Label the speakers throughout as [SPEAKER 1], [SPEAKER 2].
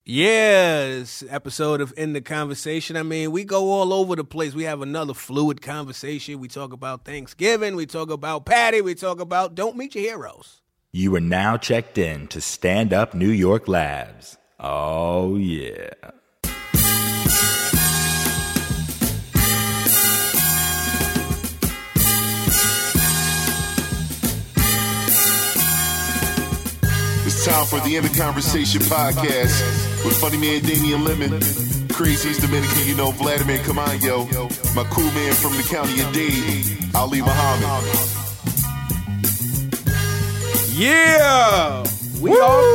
[SPEAKER 1] Yeah, this episode of In the Conversation. I mean, we go all over the place. We have another fluid conversation. We talk about Thanksgiving. We talk about Patty. We talk about Don't Meet Your Heroes.
[SPEAKER 2] You are now checked in to Stand Up New York Labs. Oh, yeah.
[SPEAKER 3] It's time for the In the Conversation podcast with funny man Damian Lemon, Crazy's Dominican, Vladimir Camayo, my cool man from the county of Dade, Ali Muhammad.
[SPEAKER 1] Yeah, we all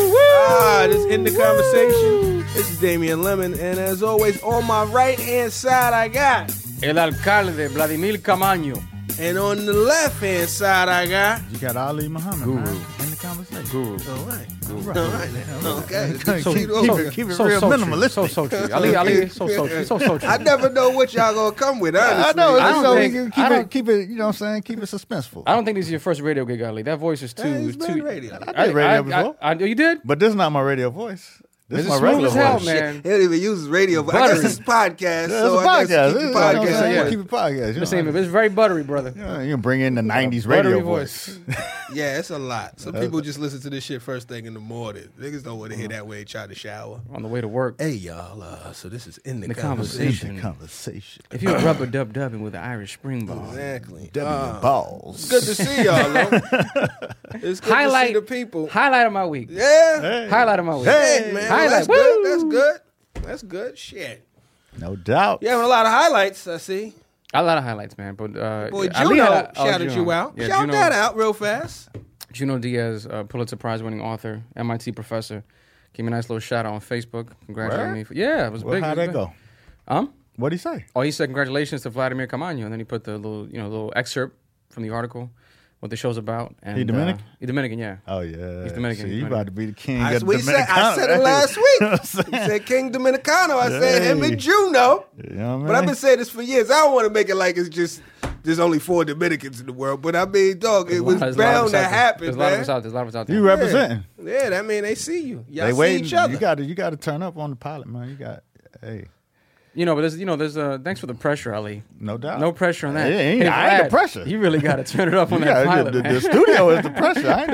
[SPEAKER 1] back. This is In the Conversation. This is Damian Lemon, and as always, on my right-hand side, I got
[SPEAKER 4] El Alcalde, Vladimir Camaño.
[SPEAKER 1] And on the left-hand side, I got
[SPEAKER 5] You got Ali Muhammad,
[SPEAKER 4] Guru.
[SPEAKER 5] man, in the conversation.
[SPEAKER 4] Guru.
[SPEAKER 1] All right.
[SPEAKER 5] Guru.
[SPEAKER 1] All right. Okay.
[SPEAKER 5] Keep it real minimalist.
[SPEAKER 4] So sultry. Ali, so sultry. So sultry.
[SPEAKER 1] I never know what y'all gonna come with, honestly.
[SPEAKER 5] I know.
[SPEAKER 4] I don't
[SPEAKER 5] So
[SPEAKER 4] think-
[SPEAKER 5] we can
[SPEAKER 4] I don't-
[SPEAKER 5] keep it. You know what I'm saying? Keep it suspenseful.
[SPEAKER 4] I don't think this is your first radio gig, Ali. That voice is too.
[SPEAKER 1] He's been radio.
[SPEAKER 5] I did radio before,
[SPEAKER 4] You did?
[SPEAKER 5] but this is not my radio voice. This is
[SPEAKER 4] It's
[SPEAKER 5] my
[SPEAKER 4] smooth
[SPEAKER 5] regular
[SPEAKER 4] as hell,
[SPEAKER 5] voice.
[SPEAKER 4] man.
[SPEAKER 1] He don't even use his radio. But I guess it's a podcast.
[SPEAKER 5] Yeah,
[SPEAKER 1] so
[SPEAKER 5] it's a
[SPEAKER 1] I guess
[SPEAKER 5] podcast.
[SPEAKER 1] keep the
[SPEAKER 5] You know what I'm
[SPEAKER 1] podcast.
[SPEAKER 5] saying?
[SPEAKER 4] yeah.
[SPEAKER 5] Keep it podcast. You
[SPEAKER 4] Listen,
[SPEAKER 5] know,
[SPEAKER 4] it's very buttery, brother.
[SPEAKER 5] you can bring in the '90s
[SPEAKER 4] Buttery
[SPEAKER 5] radio
[SPEAKER 4] voice.
[SPEAKER 5] voice.
[SPEAKER 1] Yeah, it's a lot. Some people just listen to this shit first thing in the morning. Niggas don't want to hear that when they try to shower.
[SPEAKER 4] On the way to work.
[SPEAKER 1] Hey, y'all. So this is In the
[SPEAKER 4] The
[SPEAKER 1] Conversation.
[SPEAKER 4] conversation.
[SPEAKER 5] Conversation.
[SPEAKER 4] If you're rubber dubbing with the Irish spring ball.
[SPEAKER 1] Exactly.
[SPEAKER 5] Balls.
[SPEAKER 1] Good to see y'all, though. It's good
[SPEAKER 4] Highlight
[SPEAKER 1] to see the people.
[SPEAKER 4] Highlight of my week.
[SPEAKER 1] Yeah.
[SPEAKER 5] Hey.
[SPEAKER 4] Highlight of my week.
[SPEAKER 1] Hey, man.
[SPEAKER 4] Highlight.
[SPEAKER 1] That's
[SPEAKER 4] Woo!
[SPEAKER 1] good. That's good. That's good. Shit.
[SPEAKER 5] No doubt.
[SPEAKER 1] You having a lot of highlights, I see.
[SPEAKER 4] A lot of highlights, man. But
[SPEAKER 1] Boy,
[SPEAKER 4] Ali
[SPEAKER 1] Juno
[SPEAKER 4] had
[SPEAKER 1] shouted
[SPEAKER 4] Juno.
[SPEAKER 1] you out.
[SPEAKER 4] Yeah,
[SPEAKER 1] Shout
[SPEAKER 4] Juno-
[SPEAKER 1] that out real fast.
[SPEAKER 4] Juno Diaz, Pulitzer Prize winning author, MIT professor. Gave me a nice little shout out on Facebook. Congratulating me. Yeah, it was
[SPEAKER 5] Well,
[SPEAKER 4] big.
[SPEAKER 5] how'd that go? What'd he say?
[SPEAKER 4] Oh, he said congratulations to Vladimir Camaño, and then he put the little excerpt from the article, what the show's about. And,
[SPEAKER 5] He Dominican?
[SPEAKER 4] He's Dominican, yeah.
[SPEAKER 5] Oh yeah,
[SPEAKER 4] He's Dominican,
[SPEAKER 5] See,
[SPEAKER 4] he's
[SPEAKER 5] you
[SPEAKER 4] Dominican.
[SPEAKER 5] about to be the king
[SPEAKER 1] I
[SPEAKER 5] of the Dominicano.
[SPEAKER 1] said it last week. He said King Dominicano. I said him
[SPEAKER 5] Hey.
[SPEAKER 1] and Juno.
[SPEAKER 5] You know what I mean?
[SPEAKER 1] But I've been saying this for years. I don't want to make it like it's just there's only 4 Dominicans in the world. But I mean, dog, it was
[SPEAKER 4] There's a lot of
[SPEAKER 1] bound
[SPEAKER 4] us
[SPEAKER 1] to
[SPEAKER 4] out there.
[SPEAKER 1] happen,
[SPEAKER 4] There's a lot of
[SPEAKER 1] man.
[SPEAKER 4] us out there. There's a lot of us out there.
[SPEAKER 5] You representing.
[SPEAKER 1] Yeah, that mean they see you. Y'all
[SPEAKER 5] They
[SPEAKER 1] see
[SPEAKER 5] waiting.
[SPEAKER 1] each other.
[SPEAKER 5] You got to turn up on the pilot, man. You got, hey,
[SPEAKER 4] But there's thanks for the pressure, Ali.
[SPEAKER 5] no doubt.
[SPEAKER 4] No pressure on that.
[SPEAKER 5] Yeah, I ain't
[SPEAKER 4] Vlad,
[SPEAKER 5] the pressure.
[SPEAKER 4] You really got to turn it up on
[SPEAKER 5] You
[SPEAKER 4] that
[SPEAKER 5] got-
[SPEAKER 4] pilot,
[SPEAKER 5] the,
[SPEAKER 4] man.
[SPEAKER 5] the studio is the pressure. I ain't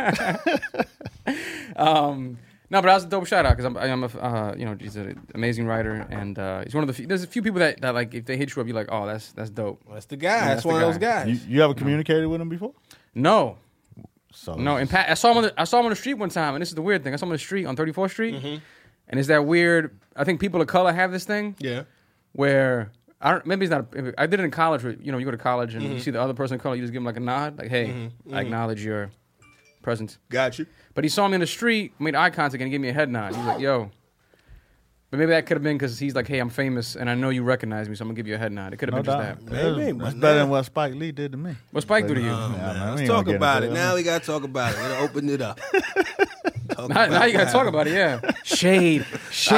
[SPEAKER 5] the pressure.
[SPEAKER 4] No, but that was a dope shout out because he's an amazing writer, and he's one of the few. There's a few people that like if they hit you up, you're like, oh, that's dope.
[SPEAKER 1] That's the guy.
[SPEAKER 4] Yeah,
[SPEAKER 1] that's
[SPEAKER 4] that's
[SPEAKER 1] one
[SPEAKER 4] the
[SPEAKER 1] of those
[SPEAKER 4] guy.
[SPEAKER 1] guys.
[SPEAKER 5] You ever communicated with him before?
[SPEAKER 4] No,
[SPEAKER 5] So
[SPEAKER 4] no. In fact, I saw him on the street one time, and this is the weird thing. I saw him on the street on 34th Street, and it's that weird. I think people of color have this thing
[SPEAKER 1] Yeah.
[SPEAKER 4] where I don't. Maybe it's not. I did it in college. Where, you go to college and you see the other person of color, you just give them like a nod, like, hey, I acknowledge your presence.
[SPEAKER 1] Got you.
[SPEAKER 4] But he saw me in the street, made eye contact, and he gave me a head nod. He was like, yo. But maybe that could have been because he's like, hey, I'm famous, and I know you recognize me, so I'm going to give you a head nod. It could have
[SPEAKER 5] no
[SPEAKER 4] been just
[SPEAKER 5] doubt.
[SPEAKER 4] that.
[SPEAKER 1] Maybe,
[SPEAKER 5] It's
[SPEAKER 1] but
[SPEAKER 5] better
[SPEAKER 1] now-
[SPEAKER 5] than what Spike Lee did to me.
[SPEAKER 4] What Spike do to you?
[SPEAKER 5] Yeah, man, we
[SPEAKER 1] Let's
[SPEAKER 5] ain't
[SPEAKER 1] talk
[SPEAKER 5] gonna get
[SPEAKER 1] about it.
[SPEAKER 5] into
[SPEAKER 1] Now we got to talk about it. We'll open it up.
[SPEAKER 4] Now you got to talk about it, yeah. Shade. Shade.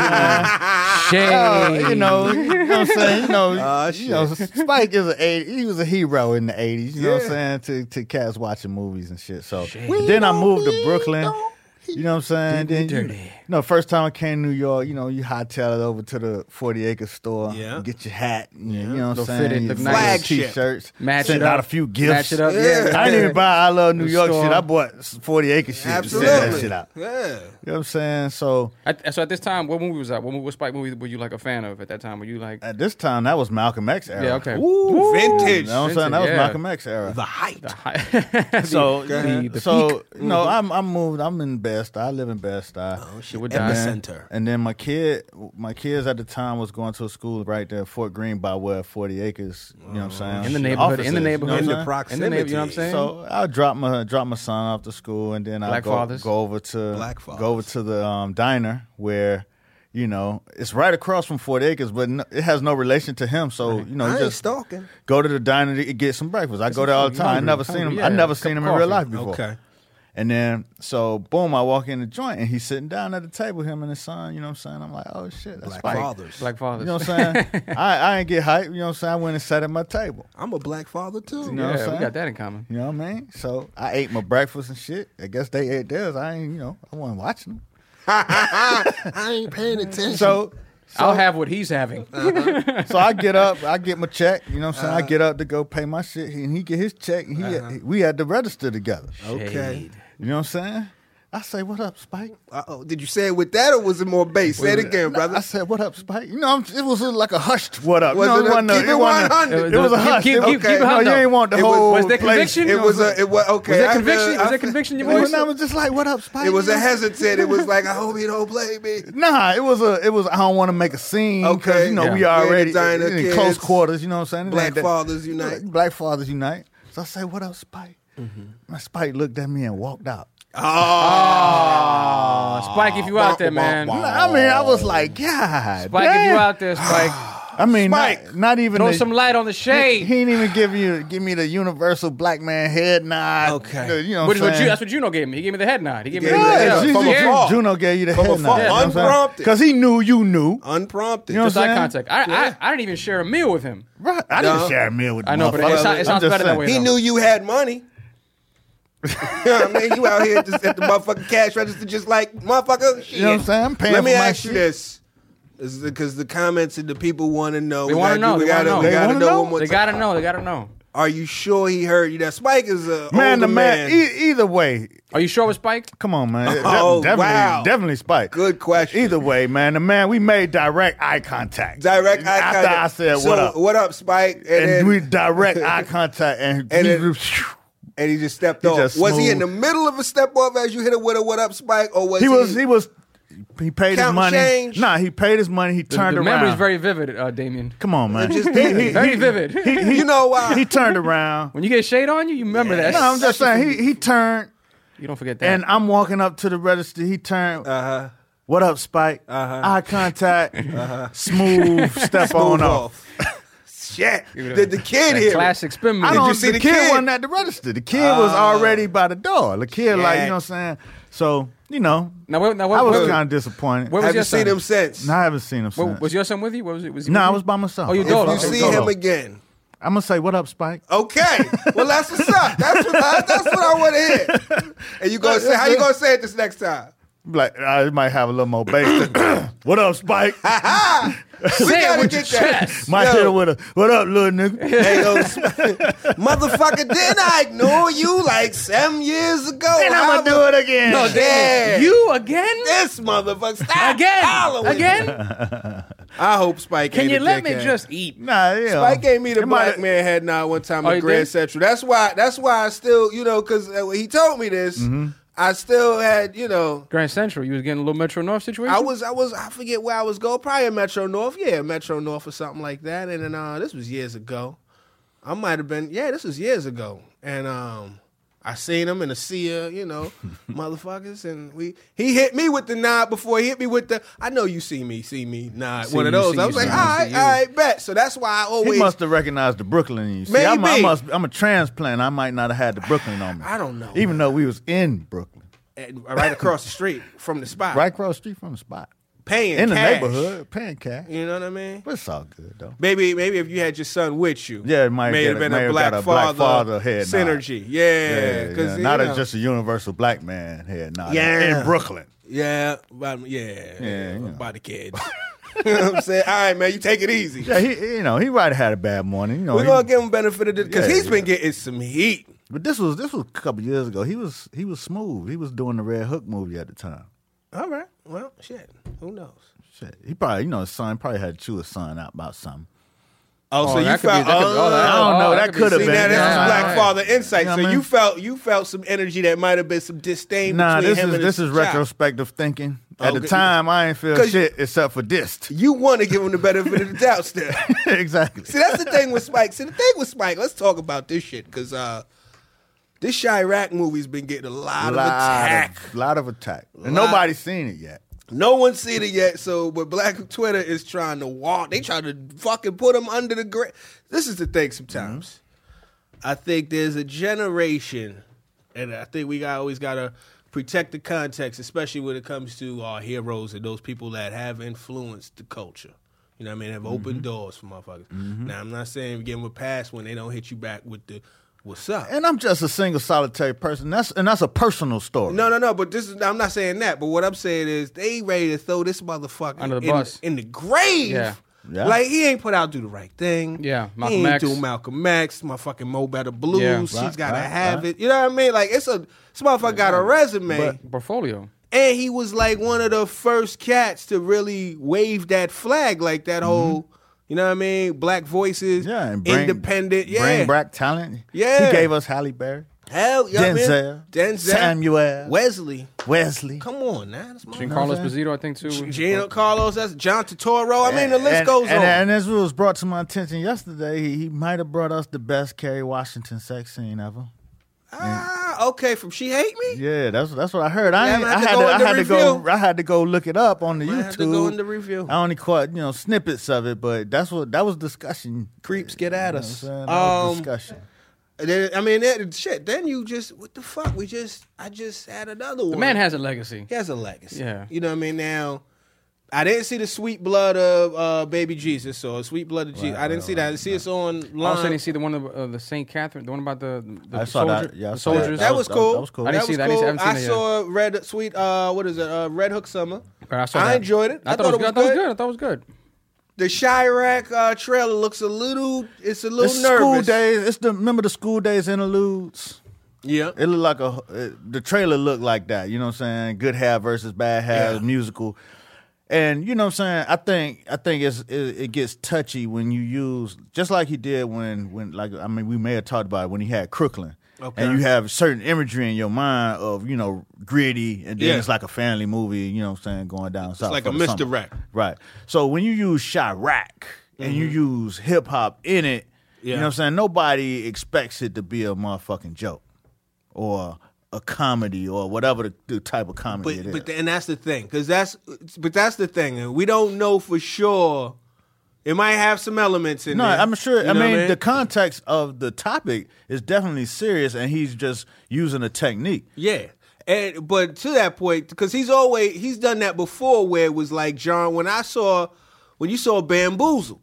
[SPEAKER 5] Oh,
[SPEAKER 4] Shade.
[SPEAKER 5] you know what I'm saying?
[SPEAKER 1] shit.
[SPEAKER 5] Spike is he was a hero in the 80s, you know what
[SPEAKER 1] Yeah.
[SPEAKER 5] I'm saying, to cats watching movies and shit. So then I moved to Brooklyn. You know what I'm saying? Then first time I came to New York, you hightail it over to the 40 Acre store.
[SPEAKER 1] Yeah.
[SPEAKER 5] You get your hat, you know what I'm
[SPEAKER 4] Go
[SPEAKER 5] saying?
[SPEAKER 4] fit it,
[SPEAKER 5] Your
[SPEAKER 4] look nice.
[SPEAKER 1] Flagship.
[SPEAKER 5] T-shirts.
[SPEAKER 4] Match
[SPEAKER 5] Send
[SPEAKER 4] it
[SPEAKER 5] out
[SPEAKER 4] up.
[SPEAKER 5] a few gifts.
[SPEAKER 4] Match it up.
[SPEAKER 1] Yeah.
[SPEAKER 4] Yeah.
[SPEAKER 5] I didn't even buy I Love New
[SPEAKER 4] The
[SPEAKER 5] York
[SPEAKER 4] store.
[SPEAKER 5] shit. I bought 40 Acre shit.
[SPEAKER 1] Absolutely.
[SPEAKER 5] Send that shit out.
[SPEAKER 1] Yeah.
[SPEAKER 5] You know what I'm saying? So
[SPEAKER 4] So at this time, what movie was that? What Spike movie were you like a fan of at that time? Were you like,
[SPEAKER 5] at this time, that was Malcolm X era.
[SPEAKER 4] yeah, okay.
[SPEAKER 1] Ooh, vintage.
[SPEAKER 5] You know what I'm saying? That was
[SPEAKER 4] Yeah.
[SPEAKER 5] Malcolm X era.
[SPEAKER 1] The height.
[SPEAKER 5] So,
[SPEAKER 4] the peak.
[SPEAKER 5] I moved. I'm in Bed-Stuy. I live in Bed-Stuy.
[SPEAKER 1] Oh, shit.
[SPEAKER 4] would die.
[SPEAKER 1] Epicenter.
[SPEAKER 5] And then my kids at the time was going to a school right there, Fort Green, by where 40 Acres. You know what I'm saying?
[SPEAKER 4] In the neighborhood,
[SPEAKER 5] Offices,
[SPEAKER 4] in the neighborhood.
[SPEAKER 5] You know
[SPEAKER 1] In
[SPEAKER 5] what
[SPEAKER 1] the
[SPEAKER 5] I'm
[SPEAKER 1] proximity.
[SPEAKER 4] In the neighborhood, you know what I'm saying?
[SPEAKER 5] saying? So I'll drop my son off to school, and then I'll
[SPEAKER 4] Black fathers.
[SPEAKER 5] go over to
[SPEAKER 1] Black fathers.
[SPEAKER 5] go over to the diner where. It's right across from 40 Acres, but it has no relation to him. So,
[SPEAKER 1] I
[SPEAKER 5] you
[SPEAKER 1] ain't
[SPEAKER 5] just
[SPEAKER 1] stalking.
[SPEAKER 5] go to the diner to get some breakfast. I go there all the time. I
[SPEAKER 4] hungry,
[SPEAKER 5] never seen him.
[SPEAKER 4] hungry,
[SPEAKER 5] I
[SPEAKER 4] yeah.
[SPEAKER 5] never
[SPEAKER 4] Cup
[SPEAKER 5] seen him
[SPEAKER 4] of
[SPEAKER 5] in real
[SPEAKER 4] coffee.
[SPEAKER 5] life before.
[SPEAKER 1] Okay.
[SPEAKER 5] And then, so boom, I walk in the joint and he's sitting down at the table, him and his son. You know what I'm saying? I'm like, oh shit, that's
[SPEAKER 1] Black
[SPEAKER 5] Spike.
[SPEAKER 1] fathers.
[SPEAKER 4] Black fathers.
[SPEAKER 5] You know what I'm saying? I ain't get hyped. You know what I'm saying? I went and sat at my table.
[SPEAKER 1] I'm a black father too.
[SPEAKER 5] You know what I'm
[SPEAKER 4] Yeah, we
[SPEAKER 5] saying?
[SPEAKER 4] got that in common.
[SPEAKER 5] You know what I mean? So I ate my breakfast and shit. I guess they ate theirs. I ain't, I wasn't watching them.
[SPEAKER 1] I ain't paying attention.
[SPEAKER 5] So
[SPEAKER 4] I'll have what he's having.
[SPEAKER 5] So I get up, I get my check. You know what I'm saying? I get up to go pay my shit, and he get his check, and we had to register together.
[SPEAKER 1] Okay.
[SPEAKER 5] You know what I'm saying? I say, "What up, Spike?"
[SPEAKER 1] Uh-oh. Did you say it with that, or was it more bass? Say it again, brother.
[SPEAKER 5] I said, "What up, Spike?" You know, it was like a hushed "What up."
[SPEAKER 1] Was
[SPEAKER 5] you know,
[SPEAKER 1] it a
[SPEAKER 5] wasn't
[SPEAKER 1] keep it 100?
[SPEAKER 5] It was a hush.
[SPEAKER 4] Keep it
[SPEAKER 5] No,
[SPEAKER 4] 100.
[SPEAKER 5] you ain't want the whole.
[SPEAKER 4] Was there
[SPEAKER 5] place.
[SPEAKER 4] conviction?
[SPEAKER 1] It was okay.
[SPEAKER 4] Was there conviction? Was there conviction in your voice?
[SPEAKER 5] And I was just like, "What up, Spike?"
[SPEAKER 1] It was a hesitant. It was like, I hope he don't play me.
[SPEAKER 5] Nah, it was. I don't want to make a scene because
[SPEAKER 1] Okay.
[SPEAKER 5] you know
[SPEAKER 4] Yeah.
[SPEAKER 5] we already
[SPEAKER 1] Diner
[SPEAKER 5] in
[SPEAKER 1] kids.
[SPEAKER 5] close quarters. You know what I'm saying? It
[SPEAKER 1] Black
[SPEAKER 5] ain't that-
[SPEAKER 1] Fathers Unite.
[SPEAKER 5] Black Fathers Unite. So I say, "What up, Spike?" My Spike looked at me and walked out.
[SPEAKER 4] Oh, Spike, if you out there, man.
[SPEAKER 5] I mean, I was like, God.
[SPEAKER 4] Spike, if you out there, Spike,
[SPEAKER 5] I mean,
[SPEAKER 1] Spike,
[SPEAKER 5] not even
[SPEAKER 4] throw
[SPEAKER 5] the-
[SPEAKER 4] some light on the
[SPEAKER 5] He
[SPEAKER 4] shade.
[SPEAKER 5] didn't even give me the universal black man head nod.
[SPEAKER 1] Okay.
[SPEAKER 5] You know
[SPEAKER 4] Which is
[SPEAKER 5] what
[SPEAKER 4] what
[SPEAKER 5] I'm saying?
[SPEAKER 4] that's what Juno gave me. He gave me the head nod. He gave me
[SPEAKER 1] gave
[SPEAKER 4] the
[SPEAKER 1] you the
[SPEAKER 4] head
[SPEAKER 1] head
[SPEAKER 4] nod.
[SPEAKER 1] nod. From afar.
[SPEAKER 5] Juno gave you the
[SPEAKER 1] From
[SPEAKER 5] head
[SPEAKER 1] afar.
[SPEAKER 5] nod.
[SPEAKER 1] Unprompted.
[SPEAKER 5] Because he knew you knew.
[SPEAKER 1] Unprompted.
[SPEAKER 5] You know
[SPEAKER 4] Just
[SPEAKER 5] what
[SPEAKER 4] eye
[SPEAKER 5] I'm
[SPEAKER 4] contact. I didn't even share a meal with him.
[SPEAKER 5] Right. I
[SPEAKER 1] No.
[SPEAKER 5] didn't share a meal with the
[SPEAKER 4] I know, but
[SPEAKER 5] motherfucker.
[SPEAKER 4] it sounds
[SPEAKER 5] I'm just
[SPEAKER 4] better that
[SPEAKER 5] saying.
[SPEAKER 4] way.
[SPEAKER 1] He knew you had money. You know what I mean? You out here just at the motherfucking cash register just like, motherfucker, shit.
[SPEAKER 5] You know what I'm saying? I'm paying
[SPEAKER 1] Let me
[SPEAKER 5] for my
[SPEAKER 1] ask you
[SPEAKER 5] shit.
[SPEAKER 1] this. Because the comments and the people want to know.
[SPEAKER 4] They want to know.
[SPEAKER 1] We
[SPEAKER 4] They want
[SPEAKER 1] gotta
[SPEAKER 4] to know.
[SPEAKER 5] They wanna
[SPEAKER 1] know
[SPEAKER 5] know?
[SPEAKER 1] one more
[SPEAKER 4] They
[SPEAKER 1] time.
[SPEAKER 4] gotta know. They gotta know.
[SPEAKER 1] Are you sure he heard you? That Spike is a
[SPEAKER 5] Man,
[SPEAKER 1] older
[SPEAKER 5] the man, either way,
[SPEAKER 4] Are you sure it was Spike?
[SPEAKER 5] come on, man.
[SPEAKER 1] Oh,
[SPEAKER 5] definitely,
[SPEAKER 1] wow.
[SPEAKER 5] definitely Spike.
[SPEAKER 1] Good question.
[SPEAKER 5] Either way, man, the man, we made direct eye contact.
[SPEAKER 1] Direct eye contact.
[SPEAKER 5] After I said,
[SPEAKER 1] So,
[SPEAKER 5] what up?
[SPEAKER 1] What up, Spike?
[SPEAKER 5] And
[SPEAKER 1] then,
[SPEAKER 5] we direct eye contact, and
[SPEAKER 1] And
[SPEAKER 5] he
[SPEAKER 1] then- and he just stepped off.
[SPEAKER 5] just
[SPEAKER 1] Was he in the
[SPEAKER 5] smooth.
[SPEAKER 1] middle of a step off as you hit it with a what up, Spike? Or was
[SPEAKER 5] he paid his
[SPEAKER 1] Counting
[SPEAKER 5] money.
[SPEAKER 1] change?
[SPEAKER 5] Nah, he paid his money. He turned
[SPEAKER 4] The
[SPEAKER 5] around.
[SPEAKER 4] memory's very vivid, Damien.
[SPEAKER 5] Come on, man.
[SPEAKER 1] Just did.
[SPEAKER 4] Very vivid.
[SPEAKER 1] You know why?
[SPEAKER 5] He turned around.
[SPEAKER 4] When you get shade on you, you remember that.
[SPEAKER 5] No, I'm just saying. He turned,
[SPEAKER 4] You don't forget that.
[SPEAKER 5] and I'm walking up to the register. He turned. What up, Spike? Eye contact. Smooth step on off.
[SPEAKER 1] Shit. Did the kid
[SPEAKER 4] That
[SPEAKER 1] hear it?
[SPEAKER 4] classic spin move.
[SPEAKER 5] I
[SPEAKER 1] Did
[SPEAKER 5] don't.
[SPEAKER 1] you see
[SPEAKER 5] the
[SPEAKER 1] the
[SPEAKER 5] kid
[SPEAKER 1] kid?
[SPEAKER 5] wasn't at the register. The kid was already by the door. The kid, like, you know what I'm saying. So, you know,
[SPEAKER 4] Now,
[SPEAKER 5] I was kind of disappointed.
[SPEAKER 4] Where was
[SPEAKER 1] Have
[SPEAKER 4] your
[SPEAKER 1] you seen
[SPEAKER 4] son?
[SPEAKER 1] him since?
[SPEAKER 5] No, I haven't seen him since.
[SPEAKER 4] Was your son with you? What was it? Was he
[SPEAKER 5] No,
[SPEAKER 4] with
[SPEAKER 5] I
[SPEAKER 4] you?
[SPEAKER 5] was by myself.
[SPEAKER 4] Oh, you
[SPEAKER 1] If
[SPEAKER 4] dolo.
[SPEAKER 1] you
[SPEAKER 4] Okay,
[SPEAKER 1] see
[SPEAKER 4] dolo.
[SPEAKER 1] him again.
[SPEAKER 5] I'm gonna say, "What up, Spike?"
[SPEAKER 1] Okay. Well, that's what's up. That's what I want to hear. And you gonna say, how you gonna say it this next time?
[SPEAKER 5] Like, I might have a little more bass. What up, Spike?
[SPEAKER 1] We
[SPEAKER 4] Say it
[SPEAKER 1] gotta
[SPEAKER 4] with your
[SPEAKER 1] get that.
[SPEAKER 4] chest.
[SPEAKER 5] Might
[SPEAKER 1] Yo.
[SPEAKER 5] hit her with a "What up, little nigga?"
[SPEAKER 1] Hey, yo, motherfucker, didn't I ignore you like 7 years ago?
[SPEAKER 5] And I'm gonna do it again.
[SPEAKER 1] No, yeah.
[SPEAKER 4] You again?
[SPEAKER 1] This motherfucker. Stop
[SPEAKER 4] Again?
[SPEAKER 1] following me.
[SPEAKER 4] Again?
[SPEAKER 1] I hope Spike
[SPEAKER 4] Can
[SPEAKER 1] ain't
[SPEAKER 4] you
[SPEAKER 1] a
[SPEAKER 4] let me
[SPEAKER 1] dickhead.
[SPEAKER 4] just eat?
[SPEAKER 5] Nah, yeah.
[SPEAKER 1] Spike gave me the
[SPEAKER 5] It
[SPEAKER 1] black
[SPEAKER 5] might-
[SPEAKER 1] man head nod one time
[SPEAKER 4] Oh,
[SPEAKER 1] at
[SPEAKER 4] he
[SPEAKER 1] Grand
[SPEAKER 4] did?
[SPEAKER 1] Central. That's why I still, because he told me this,
[SPEAKER 5] Mm-hmm.
[SPEAKER 1] I still had,
[SPEAKER 4] Grand Central, you was getting a little Metro North situation?
[SPEAKER 1] I forget where I was going, probably in Metro North. Yeah, Metro North or something like that. And then this was years ago. I might have been, this was years ago. And I seen him in a sea of, motherfuckers. And he hit me with the nod before he hit me with the, I know you see me nod.
[SPEAKER 4] See
[SPEAKER 1] One of
[SPEAKER 4] you,
[SPEAKER 1] those.
[SPEAKER 4] see
[SPEAKER 1] I
[SPEAKER 4] you,
[SPEAKER 1] was
[SPEAKER 4] see
[SPEAKER 1] like,
[SPEAKER 4] you,
[SPEAKER 1] all
[SPEAKER 4] see
[SPEAKER 1] right,
[SPEAKER 4] you.
[SPEAKER 1] bet. So that's why I always.
[SPEAKER 5] He must have recognized the Brooklyn in you. See, I'm
[SPEAKER 1] Maybe.
[SPEAKER 5] a transplant. I might not have had the Brooklyn on me.
[SPEAKER 1] I don't know.
[SPEAKER 5] Even though we was in Brooklyn,
[SPEAKER 1] Right across the street from the spot.
[SPEAKER 5] right across the street from the spot,
[SPEAKER 1] Paying
[SPEAKER 5] in the
[SPEAKER 1] cash.
[SPEAKER 5] neighborhood, paying cash.
[SPEAKER 1] You know what I mean?
[SPEAKER 5] But it's all good though.
[SPEAKER 1] Maybe if you had your son with you,
[SPEAKER 5] Yeah, it might
[SPEAKER 1] may have been
[SPEAKER 5] may
[SPEAKER 1] a
[SPEAKER 5] have
[SPEAKER 1] black
[SPEAKER 5] got a black father head nod.
[SPEAKER 1] synergy. Yeah, because
[SPEAKER 5] Not just a universal black man head nod.
[SPEAKER 1] Yeah.
[SPEAKER 5] In Brooklyn.
[SPEAKER 1] yeah,
[SPEAKER 5] Yeah,
[SPEAKER 1] about the kids. You know what I'm saying? All right, man, you take it easy.
[SPEAKER 5] Yeah, he might have had a bad morning.
[SPEAKER 1] We're gonna give him benefit of this because
[SPEAKER 5] Yeah,
[SPEAKER 1] he's been
[SPEAKER 5] yeah.
[SPEAKER 1] getting some heat.
[SPEAKER 5] But this was a couple years ago. He was smooth. He was doing the Red Hook movie at the time.
[SPEAKER 1] All right, well, shit, who knows?
[SPEAKER 5] Shit, he probably his son probably had to chew his son out about something.
[SPEAKER 1] Oh, so you
[SPEAKER 4] that could be-
[SPEAKER 1] felt?
[SPEAKER 4] that could- oh, that-
[SPEAKER 5] I don't know.
[SPEAKER 4] oh,
[SPEAKER 5] That
[SPEAKER 4] that
[SPEAKER 5] could have
[SPEAKER 1] See,
[SPEAKER 5] been.
[SPEAKER 1] now this is
[SPEAKER 4] Yeah,
[SPEAKER 1] black
[SPEAKER 4] right.
[SPEAKER 1] father insight.
[SPEAKER 5] You know
[SPEAKER 1] So
[SPEAKER 5] what I mean?
[SPEAKER 1] you felt some energy that might have been some disdain.
[SPEAKER 5] Nah,
[SPEAKER 1] between
[SPEAKER 5] this
[SPEAKER 1] him
[SPEAKER 5] is
[SPEAKER 1] and
[SPEAKER 5] this
[SPEAKER 1] his
[SPEAKER 5] is
[SPEAKER 1] child.
[SPEAKER 5] retrospective thinking. At the
[SPEAKER 1] Okay.
[SPEAKER 5] time, I ain't feel
[SPEAKER 1] 'Cause-
[SPEAKER 5] shit except for dissed.
[SPEAKER 1] You want to give him the benefit of the doubt still.
[SPEAKER 5] Exactly.
[SPEAKER 1] See, that's the thing with Spike. See, the thing with Spike, let's talk about this shit, because this Chirac movie's been getting a lot of attack.
[SPEAKER 5] Lot of attack. And
[SPEAKER 1] Lot.
[SPEAKER 5] nobody's seen it yet.
[SPEAKER 1] No one's seen it yet, so but Black Twitter is trying to walk. They try to fucking put him under the ground. This is the thing sometimes. I think there's a generation, and I think we always got to protect the context, especially when it comes to our heroes and those people that have influenced the culture. You know what I mean? Have opened doors for motherfuckers. Now, I'm not saying give them a pass when they don't hit you back with the What's up?
[SPEAKER 5] And I'm just a single solitary person. That's a personal story.
[SPEAKER 1] No. But I'm not saying that. But what I'm saying is they ready to throw this motherfucker
[SPEAKER 4] Under the bus.
[SPEAKER 1] in the grave.
[SPEAKER 4] Yeah.
[SPEAKER 5] Yeah.
[SPEAKER 1] Like he ain't put out Do the Right Thing.
[SPEAKER 4] Yeah,
[SPEAKER 1] he
[SPEAKER 4] Malcolm
[SPEAKER 1] ain't
[SPEAKER 4] X.
[SPEAKER 1] do Malcolm X. My fucking Mo Better Blues.
[SPEAKER 4] Yeah.
[SPEAKER 1] She's
[SPEAKER 5] Right,
[SPEAKER 1] gotta
[SPEAKER 5] right,
[SPEAKER 1] have
[SPEAKER 5] right.
[SPEAKER 1] it. You know what I mean? Like this motherfucker got a resume.
[SPEAKER 4] Portfolio.
[SPEAKER 1] And he was like one of the first cats to really wave that flag, like that whole, you know what I mean? Black voices,
[SPEAKER 5] Yeah, and bring,
[SPEAKER 1] independent,
[SPEAKER 5] bring back talent.
[SPEAKER 1] Yeah.
[SPEAKER 5] He gave us Halle Berry,
[SPEAKER 1] Hell, you know what I mean?
[SPEAKER 5] Denzel, Samuel,
[SPEAKER 1] Wesley.
[SPEAKER 5] Wesley.
[SPEAKER 1] Come on now. That's my
[SPEAKER 4] Giancarlo Esposito, I think, too.
[SPEAKER 1] Gino Carlos, that's John Turturro. I mean, the list goes on.
[SPEAKER 5] And as it was brought to my attention yesterday, he might have brought us the best Kerry Washington sex scene ever.
[SPEAKER 1] Okay, from She Hate Me?
[SPEAKER 5] Yeah, that's what I heard. I had to go look it up on the
[SPEAKER 1] I
[SPEAKER 5] YouTube.
[SPEAKER 1] had to go in the review.
[SPEAKER 5] I only caught snippets of it, but that was discussion.
[SPEAKER 1] Creeps get at us.
[SPEAKER 5] That was discussion.
[SPEAKER 1] Then you just, what the fuck? I just had another one.
[SPEAKER 4] The man has a legacy.
[SPEAKER 1] He has a legacy.
[SPEAKER 4] Yeah.
[SPEAKER 1] You know what I mean? Now, I didn't see the Sweet Blood of Baby Jesus or Sweet Blood of Jesus. I didn't see that. I didn't see it's on
[SPEAKER 4] I also
[SPEAKER 1] line.
[SPEAKER 4] didn't see the one of the St. Catherine, the one about the
[SPEAKER 5] I saw
[SPEAKER 4] soldier,
[SPEAKER 5] that. Yeah, I
[SPEAKER 4] the
[SPEAKER 5] saw that.
[SPEAKER 4] soldiers.
[SPEAKER 1] That was cool.
[SPEAKER 5] That was cool.
[SPEAKER 4] I didn't see that. I haven't seen
[SPEAKER 1] I
[SPEAKER 4] it yet.
[SPEAKER 1] saw Red Hook Summer.
[SPEAKER 4] I saw
[SPEAKER 1] I
[SPEAKER 4] that.
[SPEAKER 1] enjoyed it.
[SPEAKER 4] I thought it was good. I thought it was good.
[SPEAKER 1] The Chirac trailer looks a little
[SPEAKER 5] It's
[SPEAKER 1] nervous.
[SPEAKER 5] school days. Remember the school days interludes?
[SPEAKER 1] Yeah.
[SPEAKER 5] It looked like the trailer looked like that. You know what I'm saying? Good hair versus bad hair,
[SPEAKER 1] Yeah.
[SPEAKER 5] musical. And you know what I'm saying? I think it gets touchy when you use, just like he did when we may have talked about it when he had Crooklyn.
[SPEAKER 1] Okay.
[SPEAKER 5] And you have certain imagery in your mind of, gritty, and then
[SPEAKER 1] Yeah.
[SPEAKER 5] it's like a family movie, you know what I'm saying, going down south.
[SPEAKER 1] like
[SPEAKER 5] for
[SPEAKER 1] a
[SPEAKER 5] the
[SPEAKER 1] misdirect.
[SPEAKER 5] summer. Right. So when you use Chirac and you use hip hop in it, you know what I'm saying, nobody expects it to be a motherfucking joke or a comedy or whatever the type of comedy it is.
[SPEAKER 1] And that's the thing, that's the thing, and we don't know for sure. It might have some elements in
[SPEAKER 5] No,
[SPEAKER 1] there.
[SPEAKER 5] I'm sure.
[SPEAKER 1] You know what
[SPEAKER 5] the context of the topic is definitely serious, and he's just using a technique.
[SPEAKER 1] Yeah. But to that point, because he's done that before, where it was like, John, when you saw Bamboozled,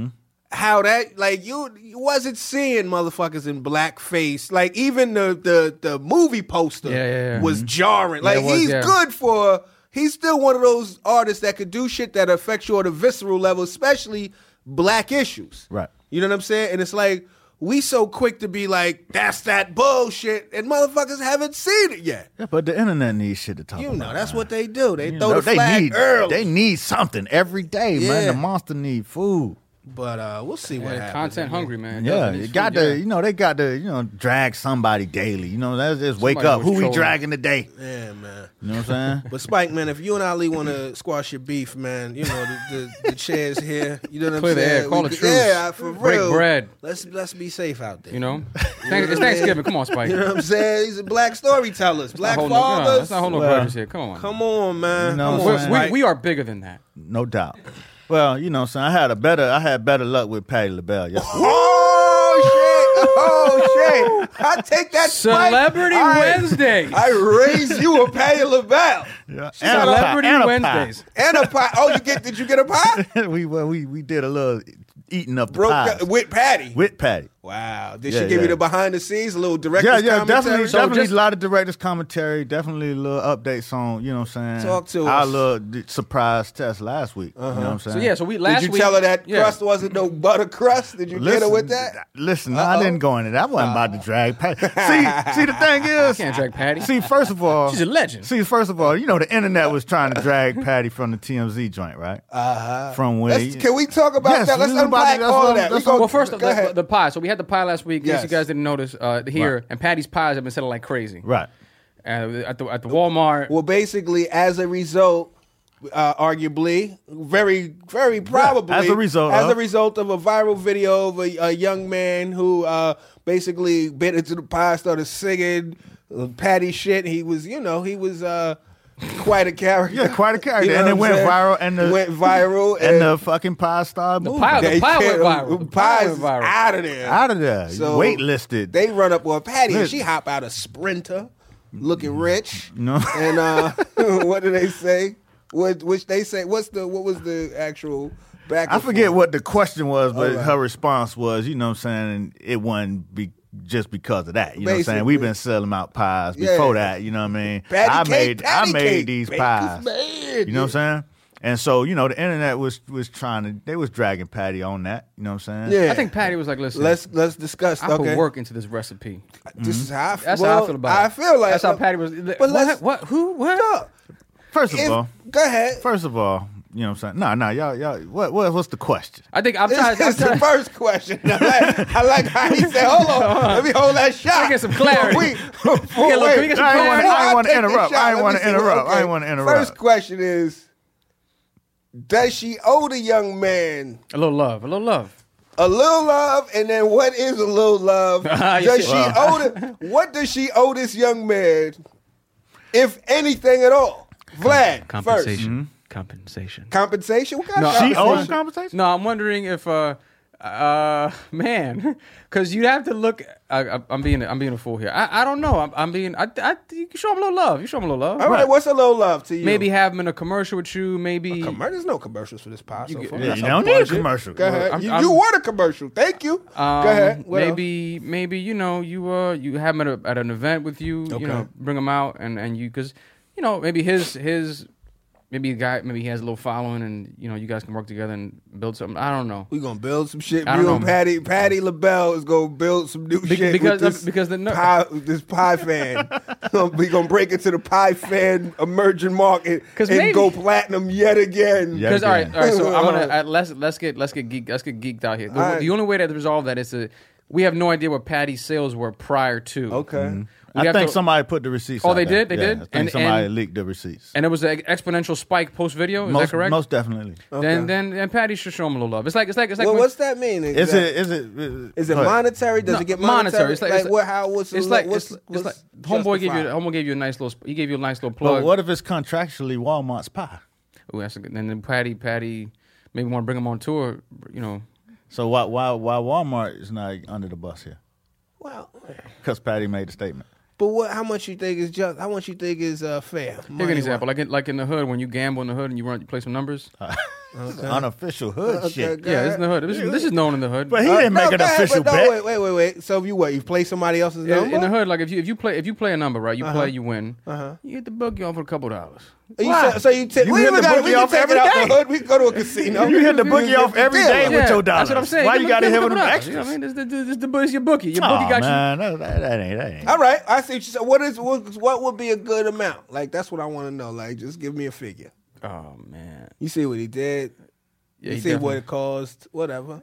[SPEAKER 1] how that, like, you wasn't seeing motherfuckers in blackface. Like, even the movie poster was jarring. Like,
[SPEAKER 4] it was,
[SPEAKER 1] he's good he's still one of those artists that could do shit that affects you on a visceral level, especially black issues.
[SPEAKER 5] Right.
[SPEAKER 1] You know what I'm saying? And it's like, we so quick to be like, that's that bullshit, and motherfuckers haven't seen it yet.
[SPEAKER 5] Yeah, but the internet needs shit to talk about.
[SPEAKER 1] That's
[SPEAKER 5] man.
[SPEAKER 1] what they do. They
[SPEAKER 5] You
[SPEAKER 1] throw
[SPEAKER 5] know,
[SPEAKER 1] the flag early.
[SPEAKER 5] They need something every day, man.
[SPEAKER 1] Yeah.
[SPEAKER 5] The monster need food.
[SPEAKER 1] But we'll see what happens.
[SPEAKER 4] Content hungry, man.
[SPEAKER 5] Yeah,
[SPEAKER 4] Doesn't
[SPEAKER 5] you
[SPEAKER 4] need
[SPEAKER 5] got
[SPEAKER 4] food,
[SPEAKER 5] to, they got to, drag somebody daily. Let's just wake
[SPEAKER 4] Somebody
[SPEAKER 5] up.
[SPEAKER 4] was
[SPEAKER 5] Who we
[SPEAKER 4] trolling.
[SPEAKER 5] dragging today?
[SPEAKER 1] Yeah, man.
[SPEAKER 5] You know what I'm saying?
[SPEAKER 1] But Spike, man, if you and Ali want to squash your beef, man, the chair's here. You know what
[SPEAKER 4] Clear
[SPEAKER 1] I'm
[SPEAKER 4] the
[SPEAKER 1] saying?
[SPEAKER 4] air. Call
[SPEAKER 1] We
[SPEAKER 4] the
[SPEAKER 1] could-
[SPEAKER 4] truce.
[SPEAKER 1] Yeah, for
[SPEAKER 4] Break
[SPEAKER 1] real.
[SPEAKER 4] bread.
[SPEAKER 1] Let's be safe out there.
[SPEAKER 4] It's Thanksgiving. Come on, Spike.
[SPEAKER 1] You know what I'm saying? These are black storytellers, black
[SPEAKER 4] Let's
[SPEAKER 1] fathers.
[SPEAKER 4] not hold no
[SPEAKER 5] Well,
[SPEAKER 4] grudges here. Come on.
[SPEAKER 1] Come on, man.
[SPEAKER 5] You know
[SPEAKER 1] Come
[SPEAKER 5] what
[SPEAKER 1] on,
[SPEAKER 5] I'm
[SPEAKER 1] Spike.
[SPEAKER 4] We are bigger than that.
[SPEAKER 5] No doubt. Well, you know what I'm saying? I had better luck with Patti LaBelle yesterday.
[SPEAKER 1] Oh shit! I take that. Spike.
[SPEAKER 4] Celebrity Wednesday.
[SPEAKER 1] I raised you a Patti LaBelle
[SPEAKER 5] Yeah.
[SPEAKER 4] Celebrity
[SPEAKER 5] And a pie.
[SPEAKER 4] Wednesdays.
[SPEAKER 1] and a pie. Oh, did you get a pie?
[SPEAKER 5] we did a little eating up the
[SPEAKER 1] Broke
[SPEAKER 5] pies.
[SPEAKER 1] with Patty.
[SPEAKER 5] With Patty.
[SPEAKER 1] Wow. Did
[SPEAKER 5] Yeah,
[SPEAKER 1] she give
[SPEAKER 5] yeah.
[SPEAKER 1] you the behind the scenes, a little director's commentary?
[SPEAKER 5] Definitely a lot of director's commentary. Definitely a little updates on, you know what I'm saying?
[SPEAKER 1] Talk to
[SPEAKER 5] our
[SPEAKER 1] us.
[SPEAKER 5] little surprise test last week. You know what I'm saying?
[SPEAKER 4] So we last
[SPEAKER 1] Did you
[SPEAKER 4] week.
[SPEAKER 1] tell her that
[SPEAKER 4] yeah.
[SPEAKER 1] crust wasn't no butter crust? Did you get her with that?
[SPEAKER 5] Listen, I didn't go into that. I wasn't about to drag Patty. See, the thing is,
[SPEAKER 4] Can't drag Patty.
[SPEAKER 5] See, first of all,
[SPEAKER 4] She's a legend.
[SPEAKER 5] See, first of all, the internet was trying to drag Patty from the TMZ joint, right? From where?
[SPEAKER 1] Can we talk about
[SPEAKER 5] Yes,
[SPEAKER 1] that? Let's
[SPEAKER 5] this is about-
[SPEAKER 1] unpack
[SPEAKER 5] that's
[SPEAKER 1] all
[SPEAKER 5] what
[SPEAKER 1] of that.
[SPEAKER 5] I'm-
[SPEAKER 1] We
[SPEAKER 5] that's
[SPEAKER 1] go-
[SPEAKER 4] Well, first,
[SPEAKER 1] go ahead.
[SPEAKER 4] the pie. So we had the pie last week. In case
[SPEAKER 1] Yes.
[SPEAKER 4] you guys didn't notice here,
[SPEAKER 5] Right.
[SPEAKER 4] and Patty's pies have been selling like crazy.
[SPEAKER 5] Right.
[SPEAKER 4] At the Walmart.
[SPEAKER 1] Well, basically, as a result, arguably, very, very probably,
[SPEAKER 5] As a result
[SPEAKER 1] of a viral video of a young man who basically bit into the pie, started singing Patty shit. He was quite a character.
[SPEAKER 5] Yeah, quite a character.
[SPEAKER 1] You know
[SPEAKER 5] And it
[SPEAKER 1] what
[SPEAKER 5] went
[SPEAKER 1] I'm saying?
[SPEAKER 5] viral, and the-
[SPEAKER 1] went viral,
[SPEAKER 5] And the fucking pie star movie.
[SPEAKER 4] pie-
[SPEAKER 1] they
[SPEAKER 4] pie went
[SPEAKER 1] can't-
[SPEAKER 4] viral.
[SPEAKER 1] The
[SPEAKER 4] The pie
[SPEAKER 1] pie's
[SPEAKER 4] went viral.
[SPEAKER 1] out of there.
[SPEAKER 5] Out of there.
[SPEAKER 1] So
[SPEAKER 5] Waitlisted.
[SPEAKER 1] They run up on Patty, and
[SPEAKER 5] Listen.
[SPEAKER 1] she hop out a Sprinter, looking rich.
[SPEAKER 5] No.
[SPEAKER 1] And what do they say? Which they say? What was the actual back?
[SPEAKER 5] I
[SPEAKER 1] and
[SPEAKER 5] forget
[SPEAKER 1] forth?
[SPEAKER 5] what the question was, but
[SPEAKER 1] All right.
[SPEAKER 5] her response was, you know what I'm saying, it wasn't just because of that. You know what I'm saying?
[SPEAKER 1] Basically.
[SPEAKER 5] We've been selling out pies
[SPEAKER 1] Yeah.
[SPEAKER 5] before that. You know what I mean?
[SPEAKER 1] Patty cake,
[SPEAKER 5] I
[SPEAKER 1] patty
[SPEAKER 5] made
[SPEAKER 1] cake.
[SPEAKER 5] these
[SPEAKER 1] Baker's
[SPEAKER 5] pies.
[SPEAKER 1] man.
[SPEAKER 5] You know what I'm saying? And so, you know, the internet was they was dragging Patty on that. You know what I'm saying?
[SPEAKER 1] Yeah.
[SPEAKER 4] I think Patty was like, listen,
[SPEAKER 1] Let's discuss.
[SPEAKER 4] I
[SPEAKER 1] Okay.
[SPEAKER 4] put work into this recipe.
[SPEAKER 1] This is how I feel.
[SPEAKER 4] That's how I feel about it.
[SPEAKER 1] I feel like
[SPEAKER 4] That's how Patty was.
[SPEAKER 1] But
[SPEAKER 4] What? What? Who? What?
[SPEAKER 1] No.
[SPEAKER 5] First of all,
[SPEAKER 1] Go ahead.
[SPEAKER 5] you know what I'm saying? No, y'all. What's the question?
[SPEAKER 4] I think I'm trying.
[SPEAKER 1] It's the first question. I like how he said, hold on, let me hold that shot.
[SPEAKER 4] Let me get some clarity. Can we get some clarity?
[SPEAKER 5] I ain't want to interrupt. I ain't want to interrupt.
[SPEAKER 1] First question is, does she owe the young man
[SPEAKER 4] A little love. A little love.
[SPEAKER 1] a little love? And then what is a little love? Does she what does she owe this young man, if anything at all? Vlad,
[SPEAKER 4] Compensation.
[SPEAKER 1] first.
[SPEAKER 4] Compensation.
[SPEAKER 1] Compensation? What kind
[SPEAKER 4] No,
[SPEAKER 1] of
[SPEAKER 5] She
[SPEAKER 1] compensation?
[SPEAKER 5] owes compensation?
[SPEAKER 4] No, I'm wondering if, man, because you'd have to look. I'm being a fool here. I don't know. You can show him a little love. You show him a little love.
[SPEAKER 1] All right, what's a little love to you?
[SPEAKER 4] Maybe have him in a commercial with you. Maybe.
[SPEAKER 1] There's no commercials for this pod so far.
[SPEAKER 5] Yeah,
[SPEAKER 1] That's
[SPEAKER 5] you
[SPEAKER 1] a
[SPEAKER 5] don't need a
[SPEAKER 1] budget.
[SPEAKER 5] commercial.
[SPEAKER 1] Go ahead.
[SPEAKER 4] I'm-
[SPEAKER 1] You want a commercial. Thank you. Go ahead. What else?
[SPEAKER 4] Maybe you know you have him at an event with you.
[SPEAKER 1] Okay.
[SPEAKER 4] You know, bring him out and you because you know maybe his. Maybe he has a little following, and you know you guys can work together and build something. I don't know.
[SPEAKER 1] We gonna build some shit.
[SPEAKER 4] I don't
[SPEAKER 1] You and
[SPEAKER 4] know.
[SPEAKER 1] Patty LaBelle is gonna build some new shit
[SPEAKER 4] because-
[SPEAKER 1] with this
[SPEAKER 4] because the-
[SPEAKER 1] this pie fan. We gonna break into the pie fan emerging market
[SPEAKER 4] 'Cause
[SPEAKER 1] and
[SPEAKER 4] maybe-
[SPEAKER 1] go platinum yet again.
[SPEAKER 5] Yeah.
[SPEAKER 4] Because all right. So I'm gonna
[SPEAKER 1] Alright.
[SPEAKER 4] let's get geeked out here.
[SPEAKER 1] Alright.
[SPEAKER 4] The only way to resolve that is we have no idea what Patty's sales were prior to.
[SPEAKER 1] Okay.
[SPEAKER 4] We
[SPEAKER 5] I
[SPEAKER 4] have
[SPEAKER 5] think
[SPEAKER 4] to-
[SPEAKER 5] somebody put the receipts
[SPEAKER 4] Oh,
[SPEAKER 5] out
[SPEAKER 4] they
[SPEAKER 5] there.
[SPEAKER 4] did? They
[SPEAKER 5] Yeah,
[SPEAKER 4] did?
[SPEAKER 5] I think
[SPEAKER 4] And-
[SPEAKER 5] somebody
[SPEAKER 4] and-
[SPEAKER 5] leaked the receipts.
[SPEAKER 4] And it was an exponential spike post video. Is that correct?
[SPEAKER 5] Most definitely.
[SPEAKER 4] Then Patty should show him a little love. It's like
[SPEAKER 1] Well,
[SPEAKER 4] when-
[SPEAKER 1] what's that mean?
[SPEAKER 5] Is
[SPEAKER 1] Is
[SPEAKER 5] it
[SPEAKER 1] it monetary? Does
[SPEAKER 4] No,
[SPEAKER 1] it get monetary?
[SPEAKER 4] It's like
[SPEAKER 1] what? How? What's
[SPEAKER 4] it's
[SPEAKER 1] the-
[SPEAKER 4] like
[SPEAKER 1] what's,
[SPEAKER 4] it's
[SPEAKER 1] what's
[SPEAKER 4] like homeboy
[SPEAKER 1] justified?
[SPEAKER 4] gave you a nice little he gave you a nice little plug.
[SPEAKER 5] But what if it's contractually Walmart's pie?
[SPEAKER 4] Ooh, that's a good. And then Patty maybe want to bring him on tour. You know,
[SPEAKER 5] So why Walmart is not under the bus here?
[SPEAKER 1] Well,
[SPEAKER 5] Because Patty made the statement.
[SPEAKER 1] but what? How much you think is just? How much you think is fair?
[SPEAKER 4] Give an example. Like in the hood, when you gamble in the hood and you play some numbers.
[SPEAKER 5] Unofficial hood
[SPEAKER 1] Okay,
[SPEAKER 5] shit.
[SPEAKER 1] go
[SPEAKER 4] Yeah,
[SPEAKER 1] ahead.
[SPEAKER 4] it's in the hood. This is known in the hood.
[SPEAKER 5] But he didn't make an
[SPEAKER 1] go ahead,
[SPEAKER 5] official
[SPEAKER 1] but
[SPEAKER 5] bet.
[SPEAKER 1] Wait. So you what? You play somebody else's number?
[SPEAKER 4] In the hood, like if you play a number, right? You play, you win. You get the bookie off for a couple $.
[SPEAKER 1] So you take.
[SPEAKER 5] You
[SPEAKER 1] We
[SPEAKER 5] hit
[SPEAKER 1] even
[SPEAKER 5] the
[SPEAKER 1] got.
[SPEAKER 5] bookie
[SPEAKER 1] We can
[SPEAKER 5] off
[SPEAKER 1] take
[SPEAKER 5] every
[SPEAKER 1] it out
[SPEAKER 5] day.
[SPEAKER 1] the hood. We can go to a casino.
[SPEAKER 5] You hit the bookie off every day
[SPEAKER 1] Yeah,
[SPEAKER 5] with your dollars.
[SPEAKER 4] That's what I'm saying.
[SPEAKER 5] Why you got to hit with them
[SPEAKER 4] $2.
[SPEAKER 5] extras?
[SPEAKER 4] You know what I mean? This is your bookie. Your bookie
[SPEAKER 5] Oh,
[SPEAKER 4] got
[SPEAKER 5] man, that ain't.
[SPEAKER 1] All right, I see what you said. What would be a good amount? Like that's what I want to know. Like just give me a figure.
[SPEAKER 4] you. Oh man.
[SPEAKER 1] You see what he did.
[SPEAKER 4] Yeah,
[SPEAKER 1] You
[SPEAKER 4] he
[SPEAKER 1] see what
[SPEAKER 4] definitely-
[SPEAKER 1] it cost. Whatever.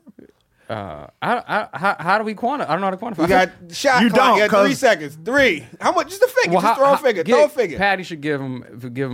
[SPEAKER 4] How do we quantify? I don't know how to quantify.
[SPEAKER 1] You got shot
[SPEAKER 5] You
[SPEAKER 1] clock.
[SPEAKER 5] don't,
[SPEAKER 1] You got 3
[SPEAKER 5] 'cause-
[SPEAKER 1] seconds. 3. How much? Just a figure. Just throw a figure. Throw a figure.
[SPEAKER 4] Patty should give him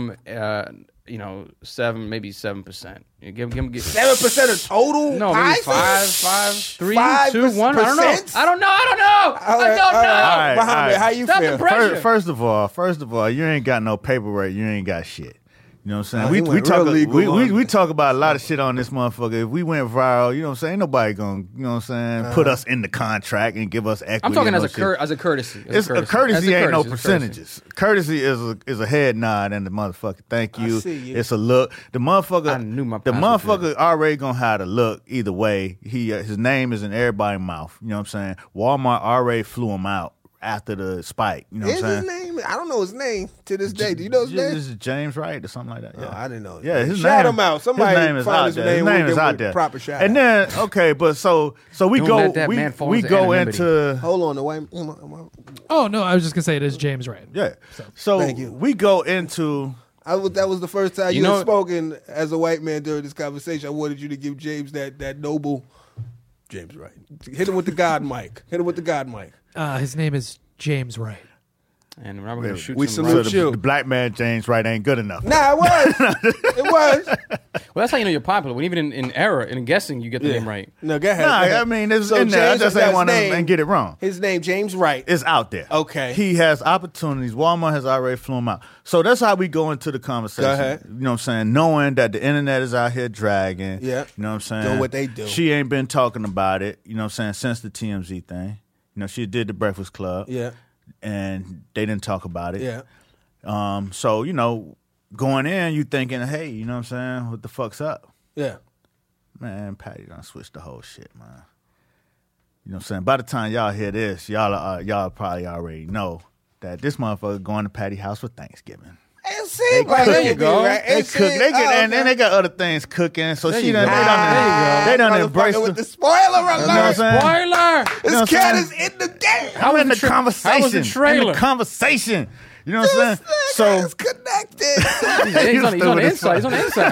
[SPEAKER 4] 7%. Give
[SPEAKER 1] 7% of total.
[SPEAKER 4] No,
[SPEAKER 1] pie
[SPEAKER 4] maybe
[SPEAKER 1] sales?
[SPEAKER 4] 5, 3,
[SPEAKER 1] 5%?
[SPEAKER 4] 2, 1. I don't know. I don't know.
[SPEAKER 1] All right. Muhammad,
[SPEAKER 5] all right.
[SPEAKER 1] how you
[SPEAKER 4] Stop the
[SPEAKER 1] feel?
[SPEAKER 4] pressure.
[SPEAKER 5] First of all, you ain't got no paperwork. You ain't got shit. You know what I'm saying?
[SPEAKER 1] he went real legal on
[SPEAKER 5] we
[SPEAKER 1] it.
[SPEAKER 5] talk about a lot of shit on this motherfucker. If we went viral, you know what I'm saying? Ain't nobody gonna, you know what I'm saying, put us in the contract and give us equity.
[SPEAKER 4] I'm talking
[SPEAKER 5] and
[SPEAKER 4] as
[SPEAKER 5] no
[SPEAKER 4] a
[SPEAKER 5] shit.
[SPEAKER 4] courtesy.
[SPEAKER 5] It's a courtesy, ain't no
[SPEAKER 4] It's a courtesy.
[SPEAKER 5] percentages. Courtesy is a head nod and the motherfucker. Thank you.
[SPEAKER 1] I see you.
[SPEAKER 5] It's a look. The motherfucker.
[SPEAKER 4] I knew my
[SPEAKER 5] the
[SPEAKER 4] pops would do
[SPEAKER 5] motherfucker already gonna have to look either way. His name is in everybody's mouth. You know what I'm saying? Walmart already flew him out after the spike. You know what
[SPEAKER 1] Is
[SPEAKER 5] I'm
[SPEAKER 1] his
[SPEAKER 5] saying?
[SPEAKER 1] name? I don't know his name to this day. Do you know his name?
[SPEAKER 5] This is James Wright or something like that. Yeah.
[SPEAKER 1] Oh, I didn't know his
[SPEAKER 5] Yeah,
[SPEAKER 1] name.
[SPEAKER 5] his
[SPEAKER 1] Shout
[SPEAKER 5] name,
[SPEAKER 1] him out. Somebody
[SPEAKER 5] his name is
[SPEAKER 1] find
[SPEAKER 5] out
[SPEAKER 1] his
[SPEAKER 5] there.
[SPEAKER 1] name.
[SPEAKER 5] His
[SPEAKER 1] We'll
[SPEAKER 5] name
[SPEAKER 1] give
[SPEAKER 5] is
[SPEAKER 1] him
[SPEAKER 5] out
[SPEAKER 1] a
[SPEAKER 5] there.
[SPEAKER 1] proper shout
[SPEAKER 5] And
[SPEAKER 1] out.
[SPEAKER 5] then okay, but so we
[SPEAKER 4] Don't
[SPEAKER 5] go
[SPEAKER 4] let that man fall
[SPEAKER 5] we
[SPEAKER 4] into
[SPEAKER 5] go
[SPEAKER 4] anonymity.
[SPEAKER 5] into
[SPEAKER 1] Hold on, the white.
[SPEAKER 6] Oh no, I was just gonna say it is James Wright.
[SPEAKER 5] yeah. So
[SPEAKER 1] Thank you.
[SPEAKER 5] we go into
[SPEAKER 1] That was the first time
[SPEAKER 4] You
[SPEAKER 1] you
[SPEAKER 4] know-
[SPEAKER 1] had spoken as a white man during this conversation. I wanted you to give James that noble. James Wright. Hit him with the God mic. Hit him with the God mic.
[SPEAKER 6] His name is James Wright.
[SPEAKER 4] And we're going to shoot
[SPEAKER 1] We
[SPEAKER 4] some
[SPEAKER 1] salute
[SPEAKER 4] rockets.
[SPEAKER 1] you.
[SPEAKER 5] the black man James Wright ain't good enough.
[SPEAKER 1] Nah, it was. It was.
[SPEAKER 4] Well, that's how you know you're popular. When even in error, in guessing, you get the name right.
[SPEAKER 1] No, go ahead.
[SPEAKER 5] Nah,
[SPEAKER 1] go ahead.
[SPEAKER 5] I mean it's
[SPEAKER 1] So
[SPEAKER 5] in there. I
[SPEAKER 1] James-
[SPEAKER 5] just
[SPEAKER 1] his
[SPEAKER 5] ain't want to
[SPEAKER 1] name-
[SPEAKER 5] get it wrong.
[SPEAKER 1] His name, James Wright.
[SPEAKER 5] It's out there.
[SPEAKER 1] Okay.
[SPEAKER 5] He has opportunities. Walmart has already flew him out. So that's how we go into the conversation.
[SPEAKER 1] Go ahead.
[SPEAKER 5] You know what I'm saying? Knowing that the internet is out here dragging.
[SPEAKER 1] Yeah.
[SPEAKER 5] You know what I'm saying?
[SPEAKER 1] Doing what they do.
[SPEAKER 5] She ain't been talking about it, you know what I'm saying, since the TMZ thing. You know, she did the Breakfast Club.
[SPEAKER 1] Yeah.
[SPEAKER 5] And they didn't talk about it.
[SPEAKER 1] Yeah.
[SPEAKER 5] So, you know, going in, you thinking, hey, you know what I'm saying? What the fuck's up?
[SPEAKER 1] Yeah.
[SPEAKER 5] Man, Patty done switched the whole shit, man. You know what I'm saying? By the time y'all hear this, y'all probably already know that this motherfucker going to Patty house for Thanksgiving.
[SPEAKER 1] It seems like
[SPEAKER 4] there
[SPEAKER 1] it
[SPEAKER 4] you
[SPEAKER 1] would be,
[SPEAKER 4] go.
[SPEAKER 1] right?
[SPEAKER 5] They
[SPEAKER 1] It
[SPEAKER 5] cook. They
[SPEAKER 1] seems-
[SPEAKER 5] get,
[SPEAKER 1] oh,
[SPEAKER 5] and then they got other things cooking. So
[SPEAKER 4] There
[SPEAKER 5] she
[SPEAKER 4] you
[SPEAKER 5] done.
[SPEAKER 4] go.
[SPEAKER 5] They done
[SPEAKER 1] Motherfucker
[SPEAKER 5] embraced
[SPEAKER 1] with
[SPEAKER 5] the.
[SPEAKER 1] the spoiler alert.
[SPEAKER 5] You know what I'm saying?
[SPEAKER 4] Spoiler.
[SPEAKER 5] You know
[SPEAKER 1] This
[SPEAKER 5] what
[SPEAKER 1] cat
[SPEAKER 5] I'm
[SPEAKER 1] is in the game.
[SPEAKER 5] I'm in the
[SPEAKER 4] How
[SPEAKER 5] conversation.
[SPEAKER 4] was the trailer?
[SPEAKER 5] In the conversation. You know what I'm
[SPEAKER 1] This
[SPEAKER 5] saying?
[SPEAKER 1] nigga is connected.
[SPEAKER 4] He's on the inside. He's on the inside.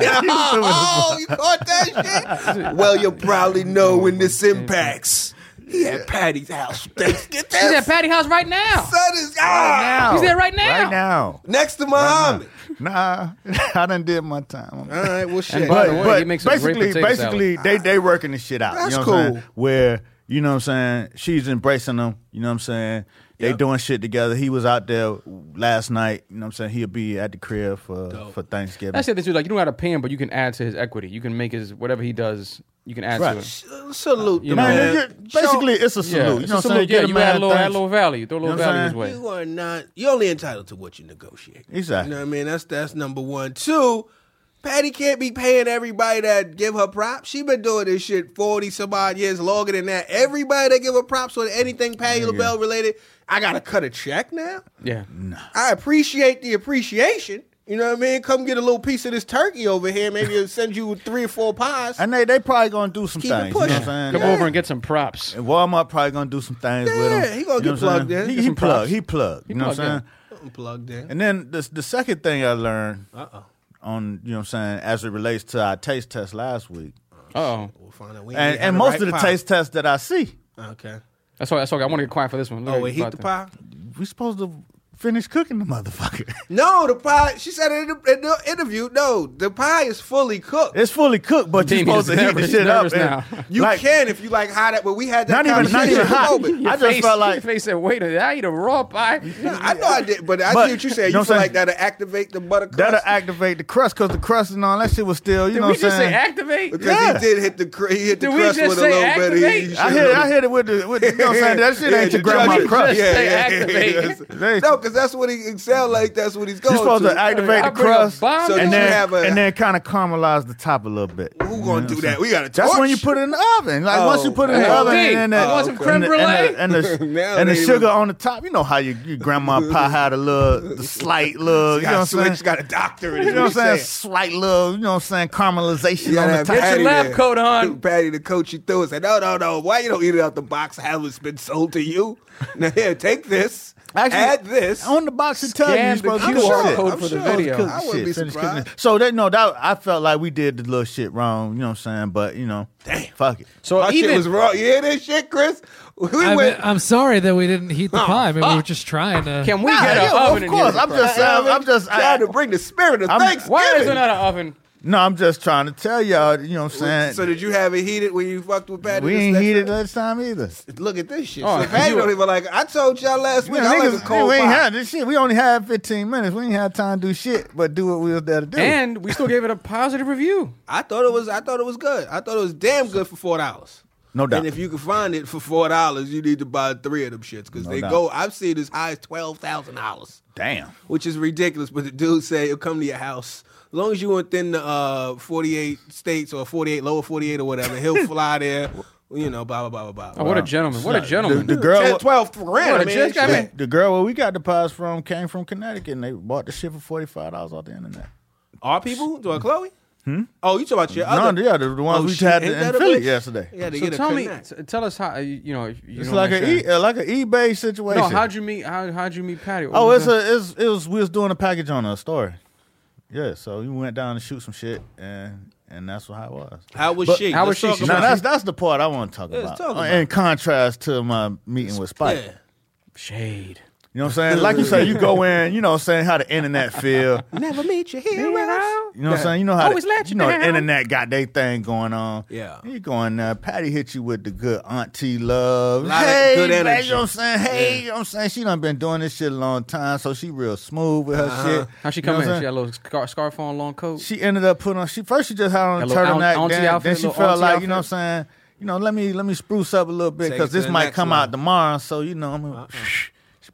[SPEAKER 1] Oh, you caught that shit? Well, you'll probably know when this impacts. He at Patty's house. Get
[SPEAKER 4] He's
[SPEAKER 1] this.
[SPEAKER 4] at Patty house right now.
[SPEAKER 1] Son is
[SPEAKER 5] now.
[SPEAKER 4] He's there right now.
[SPEAKER 5] Right now.
[SPEAKER 1] next to Muhammad.
[SPEAKER 5] Nah, I done did my time.
[SPEAKER 1] All right, well, shit.
[SPEAKER 4] And by the way,
[SPEAKER 5] But
[SPEAKER 4] he makes a great
[SPEAKER 5] basically,
[SPEAKER 4] potato
[SPEAKER 5] they working this shit out.
[SPEAKER 1] That's
[SPEAKER 5] you know what I'm
[SPEAKER 1] cool.
[SPEAKER 5] saying? Where you know what I'm saying? She's embracing them. You know what I'm saying? They
[SPEAKER 1] Yep.
[SPEAKER 5] doing shit together. He was out there last night. You know what I'm saying? He'll be at the crib for Thanksgiving.
[SPEAKER 4] That's it. This is like you don't got to pay him, but you can add to his equity. You can make his whatever he does. You can add
[SPEAKER 5] Right.
[SPEAKER 4] to it.
[SPEAKER 1] Salute
[SPEAKER 4] You
[SPEAKER 1] the
[SPEAKER 4] know,
[SPEAKER 1] man.
[SPEAKER 5] Basically, it's a salute.
[SPEAKER 4] Yeah,
[SPEAKER 5] You
[SPEAKER 4] it's
[SPEAKER 5] know
[SPEAKER 4] a
[SPEAKER 5] what I'm saying?
[SPEAKER 4] salute. Yeah,
[SPEAKER 5] Get a
[SPEAKER 4] you
[SPEAKER 5] man
[SPEAKER 4] add a
[SPEAKER 5] thanks.
[SPEAKER 4] little value. Throw a little
[SPEAKER 5] You know what
[SPEAKER 4] value
[SPEAKER 5] I'm
[SPEAKER 4] his way.
[SPEAKER 1] You are not. You're only entitled to what you negotiate.
[SPEAKER 5] Exactly.
[SPEAKER 1] You know what I mean? That's number one. Two, Patty can't be paying everybody that give her props. She been doing this shit 40 some odd years, longer than that. Everybody that give her props on anything Patty LaBelle related, I gotta cut a check now.
[SPEAKER 4] Yeah.
[SPEAKER 1] I appreciate the appreciation. You know what I mean? Come get a little piece of this turkey over here. Maybe it'll send you 3 or 4 pies.
[SPEAKER 5] And they probably gonna do some
[SPEAKER 1] Keep it
[SPEAKER 5] things. You know what
[SPEAKER 1] pushing.
[SPEAKER 5] I'm saying?
[SPEAKER 4] Come
[SPEAKER 1] Yeah.
[SPEAKER 4] over and get some props.
[SPEAKER 5] And Walmart probably gonna do some things with him.
[SPEAKER 1] Yeah, he gonna
[SPEAKER 5] You know
[SPEAKER 1] get
[SPEAKER 5] what I'm
[SPEAKER 1] plugged
[SPEAKER 5] saying?
[SPEAKER 1] in.
[SPEAKER 5] He
[SPEAKER 1] Get some
[SPEAKER 5] plugged.
[SPEAKER 4] props.
[SPEAKER 5] He plugged. You know what I'm saying?
[SPEAKER 4] plugged
[SPEAKER 1] I'm plugged in.
[SPEAKER 5] And then the second thing I learned
[SPEAKER 1] Uh-oh.
[SPEAKER 5] on, you know what I'm saying, as it relates to our taste test last week.
[SPEAKER 4] Oh,
[SPEAKER 1] We'll find out. We ain't had
[SPEAKER 5] And
[SPEAKER 1] the
[SPEAKER 5] most
[SPEAKER 1] right
[SPEAKER 5] of the
[SPEAKER 1] pie.
[SPEAKER 5] taste tests that I see,
[SPEAKER 1] Okay.
[SPEAKER 4] that's why. I want to get quiet for this one.
[SPEAKER 1] Oh,
[SPEAKER 4] Literally,
[SPEAKER 1] it heat
[SPEAKER 4] about
[SPEAKER 1] the
[SPEAKER 4] that.
[SPEAKER 1] pie?
[SPEAKER 5] we supposed to finish cooking the motherfucker.
[SPEAKER 1] No, the pie. She said in the interview. No, the pie is fully cooked.
[SPEAKER 5] It's fully cooked, but you're
[SPEAKER 4] Damien's
[SPEAKER 5] supposed to heat the
[SPEAKER 4] nervous-
[SPEAKER 5] shit up.
[SPEAKER 4] nervous
[SPEAKER 5] and,
[SPEAKER 4] now.
[SPEAKER 1] You
[SPEAKER 5] like,
[SPEAKER 1] can if you like hot it, but we had that
[SPEAKER 5] Not even
[SPEAKER 1] conversation
[SPEAKER 5] hot.
[SPEAKER 1] at the moment.
[SPEAKER 5] I just felt like
[SPEAKER 4] your face said, "Wait a minute, I eat a raw pie."
[SPEAKER 1] I know I did, but I
[SPEAKER 5] But,
[SPEAKER 1] see what you said.
[SPEAKER 5] you know
[SPEAKER 1] You
[SPEAKER 5] what
[SPEAKER 1] feel
[SPEAKER 5] I'm
[SPEAKER 1] like
[SPEAKER 5] saying?
[SPEAKER 1] that'll activate the butter crust.
[SPEAKER 5] that'll activate the crust because the crust and all that shit was still, you
[SPEAKER 4] Did
[SPEAKER 5] know
[SPEAKER 4] we
[SPEAKER 5] what I'm
[SPEAKER 4] just
[SPEAKER 5] saying?
[SPEAKER 4] say activate?
[SPEAKER 1] because
[SPEAKER 5] Yeah.
[SPEAKER 1] he did hit the
[SPEAKER 4] Did we
[SPEAKER 1] crust
[SPEAKER 4] just
[SPEAKER 1] with a
[SPEAKER 4] say
[SPEAKER 1] little bit.
[SPEAKER 4] activate?
[SPEAKER 5] I hit it with the you know what I'm saying? That shit
[SPEAKER 1] Yeah,
[SPEAKER 5] ain't your
[SPEAKER 1] the
[SPEAKER 5] grandma
[SPEAKER 1] judges
[SPEAKER 5] crust.
[SPEAKER 4] just say activate.
[SPEAKER 5] They-
[SPEAKER 1] No, because that's what he sound like. That's what he's going
[SPEAKER 5] You're supposed to activate
[SPEAKER 4] I
[SPEAKER 5] the
[SPEAKER 4] bring a
[SPEAKER 5] crust
[SPEAKER 4] bomb
[SPEAKER 1] So
[SPEAKER 5] and
[SPEAKER 1] did you
[SPEAKER 5] then
[SPEAKER 1] have a-
[SPEAKER 5] and then kind of caramelize the top a little bit.
[SPEAKER 1] Who gonna do that? We got to
[SPEAKER 5] That's when you put it in the oven. Like once you put it in the
[SPEAKER 4] Oh,
[SPEAKER 5] oven
[SPEAKER 4] hey,
[SPEAKER 5] and
[SPEAKER 4] you
[SPEAKER 5] then
[SPEAKER 4] want some creme brulee?
[SPEAKER 5] and the
[SPEAKER 1] Now
[SPEAKER 5] and the
[SPEAKER 1] they
[SPEAKER 5] sugar
[SPEAKER 1] even-
[SPEAKER 5] on the top. You know how your grandma pie had the slight little, you know what I'm saying?
[SPEAKER 1] Got a doctorate.
[SPEAKER 5] You know what I'm saying? Slight little, you know what I'm saying? Caramelization
[SPEAKER 1] You
[SPEAKER 5] on
[SPEAKER 1] gotta
[SPEAKER 5] the
[SPEAKER 1] have
[SPEAKER 5] top.
[SPEAKER 4] Get your lab coat on.
[SPEAKER 1] Patty to coach you through and said, no. Why you don't eat it out the box? Have it been sold to you? Now here, take this.
[SPEAKER 5] Actually,
[SPEAKER 1] add this.
[SPEAKER 5] On the box it tells you you're
[SPEAKER 4] Scan the
[SPEAKER 5] supposed to
[SPEAKER 4] QR
[SPEAKER 5] cook
[SPEAKER 4] code
[SPEAKER 5] shit.
[SPEAKER 4] for the
[SPEAKER 1] sure.
[SPEAKER 4] video.
[SPEAKER 1] I wouldn't be
[SPEAKER 5] Finish
[SPEAKER 1] surprised.
[SPEAKER 5] cooking. So that I felt like we did the little shit wrong, you know what I'm saying? But damn, fuck it.
[SPEAKER 4] So
[SPEAKER 1] My
[SPEAKER 4] even
[SPEAKER 1] shit was wrong. You hear this shit, Chris? We
[SPEAKER 6] I'm sorry that we didn't heat the pie. I mean, we were just trying to.
[SPEAKER 4] can we
[SPEAKER 5] Nah,
[SPEAKER 4] get an
[SPEAKER 5] yeah,
[SPEAKER 4] oven
[SPEAKER 5] of
[SPEAKER 4] in
[SPEAKER 5] course.
[SPEAKER 4] here?
[SPEAKER 5] I'm just
[SPEAKER 1] trying to bring the spirit of Thanksgiving.
[SPEAKER 4] Why is there not an oven?
[SPEAKER 5] No, I'm just trying to tell y'all, you know what I'm saying?
[SPEAKER 1] So did you have it heated when you fucked with Patty?
[SPEAKER 5] we
[SPEAKER 1] this
[SPEAKER 5] ain't
[SPEAKER 1] next
[SPEAKER 5] heated
[SPEAKER 1] time?
[SPEAKER 5] last time either.
[SPEAKER 1] Look at this shit.
[SPEAKER 4] Oh,
[SPEAKER 1] So Patty
[SPEAKER 4] you-
[SPEAKER 1] don't even like. I told y'all last week.
[SPEAKER 5] Yeah,
[SPEAKER 1] I like
[SPEAKER 5] niggas,
[SPEAKER 1] a cold
[SPEAKER 5] we ain't
[SPEAKER 1] pie.
[SPEAKER 5] had this shit. We only had 15 minutes. We ain't had time to do shit but do what we was there to do.
[SPEAKER 4] And we still gave it a positive review.
[SPEAKER 1] I thought it was good. I thought it was damn good for $4.
[SPEAKER 5] no doubt.
[SPEAKER 1] And if you can find it for $4, you need to buy 3 of them shits because
[SPEAKER 5] No
[SPEAKER 1] they
[SPEAKER 5] doubt.
[SPEAKER 1] go. I've seen as high as $12,000,
[SPEAKER 5] Damn.
[SPEAKER 1] which is ridiculous. But the dude say it'll come to your house as long as you within the 48 states or 48 lower 48 or whatever. He'll fly there. You know, blah blah blah blah
[SPEAKER 4] Oh,
[SPEAKER 1] blah.
[SPEAKER 4] what a gentleman! What a gentleman!
[SPEAKER 5] The girl,
[SPEAKER 1] 10, 12 grand.
[SPEAKER 4] What,
[SPEAKER 1] I
[SPEAKER 4] a
[SPEAKER 1] mean,
[SPEAKER 4] just got
[SPEAKER 1] shit.
[SPEAKER 4] me?
[SPEAKER 5] the girl where we got the pies from came from Connecticut, and they bought the shit for $45 off the internet.
[SPEAKER 1] Our people doing Chloe? Oh, you talking about your
[SPEAKER 5] No,
[SPEAKER 1] other?
[SPEAKER 5] yeah, the ones
[SPEAKER 1] Oh,
[SPEAKER 5] we
[SPEAKER 1] shit,
[SPEAKER 5] had
[SPEAKER 1] ain't
[SPEAKER 5] in
[SPEAKER 1] that a
[SPEAKER 5] Philly
[SPEAKER 1] bitch?
[SPEAKER 5] yesterday.
[SPEAKER 1] Yeah, they
[SPEAKER 4] So
[SPEAKER 1] get a
[SPEAKER 4] tell me,
[SPEAKER 1] connect.
[SPEAKER 4] tell us how you know. If you
[SPEAKER 5] It's
[SPEAKER 4] don't
[SPEAKER 5] like
[SPEAKER 4] mind
[SPEAKER 5] an
[SPEAKER 4] sharing.
[SPEAKER 5] like an eBay situation.
[SPEAKER 4] No, how'd you meet? How'd you meet Patty? What
[SPEAKER 5] Oh,
[SPEAKER 4] was
[SPEAKER 5] it was we was doing a package on a story. Yeah, so we went down to shoot some shit, and that's how it was.
[SPEAKER 1] How was
[SPEAKER 5] But
[SPEAKER 1] she?
[SPEAKER 4] how
[SPEAKER 1] Let's
[SPEAKER 4] was she?
[SPEAKER 1] talk
[SPEAKER 4] She-
[SPEAKER 1] about
[SPEAKER 5] Now
[SPEAKER 1] it.
[SPEAKER 5] that's the part I want to talk
[SPEAKER 1] Yeah, let's
[SPEAKER 5] about.
[SPEAKER 1] talk about
[SPEAKER 5] In
[SPEAKER 1] it.
[SPEAKER 5] contrast to my meeting with Spike.
[SPEAKER 1] Yeah.
[SPEAKER 4] Shade.
[SPEAKER 5] You know what I'm saying? Like you say, you go in, you know what I'm saying, how the internet feel.
[SPEAKER 1] Never meet your heroes.
[SPEAKER 5] You know what I'm saying? You know how
[SPEAKER 4] Always let you
[SPEAKER 5] the
[SPEAKER 4] down.
[SPEAKER 5] internet got their thing going on.
[SPEAKER 1] Yeah.
[SPEAKER 5] You going there, Patty hit you with the good auntie love.
[SPEAKER 1] Lot of
[SPEAKER 5] Hey,
[SPEAKER 1] good
[SPEAKER 5] baby,
[SPEAKER 1] energy.
[SPEAKER 5] you know what I'm saying? Hey, you know what I'm saying? She done been doing this shit a long time, so she real smooth with her shit.
[SPEAKER 4] How she
[SPEAKER 5] You know
[SPEAKER 4] come
[SPEAKER 5] what
[SPEAKER 4] in?
[SPEAKER 5] I'm
[SPEAKER 4] She
[SPEAKER 5] saying?
[SPEAKER 4] had a little scarf on, long coat.
[SPEAKER 5] She ended up putting on. She just had on a
[SPEAKER 4] A little
[SPEAKER 5] turtleneck.
[SPEAKER 4] auntie
[SPEAKER 5] Then
[SPEAKER 4] outfit,
[SPEAKER 5] she
[SPEAKER 4] little
[SPEAKER 5] felt
[SPEAKER 4] auntie
[SPEAKER 5] like, you know what I'm
[SPEAKER 4] outfit.
[SPEAKER 5] saying? You know, let me spruce up a little bit
[SPEAKER 1] Take
[SPEAKER 5] because
[SPEAKER 1] it to
[SPEAKER 5] this
[SPEAKER 1] the
[SPEAKER 5] might
[SPEAKER 1] next
[SPEAKER 5] come
[SPEAKER 1] level.
[SPEAKER 5] out tomorrow. So you know, I'm gonna, she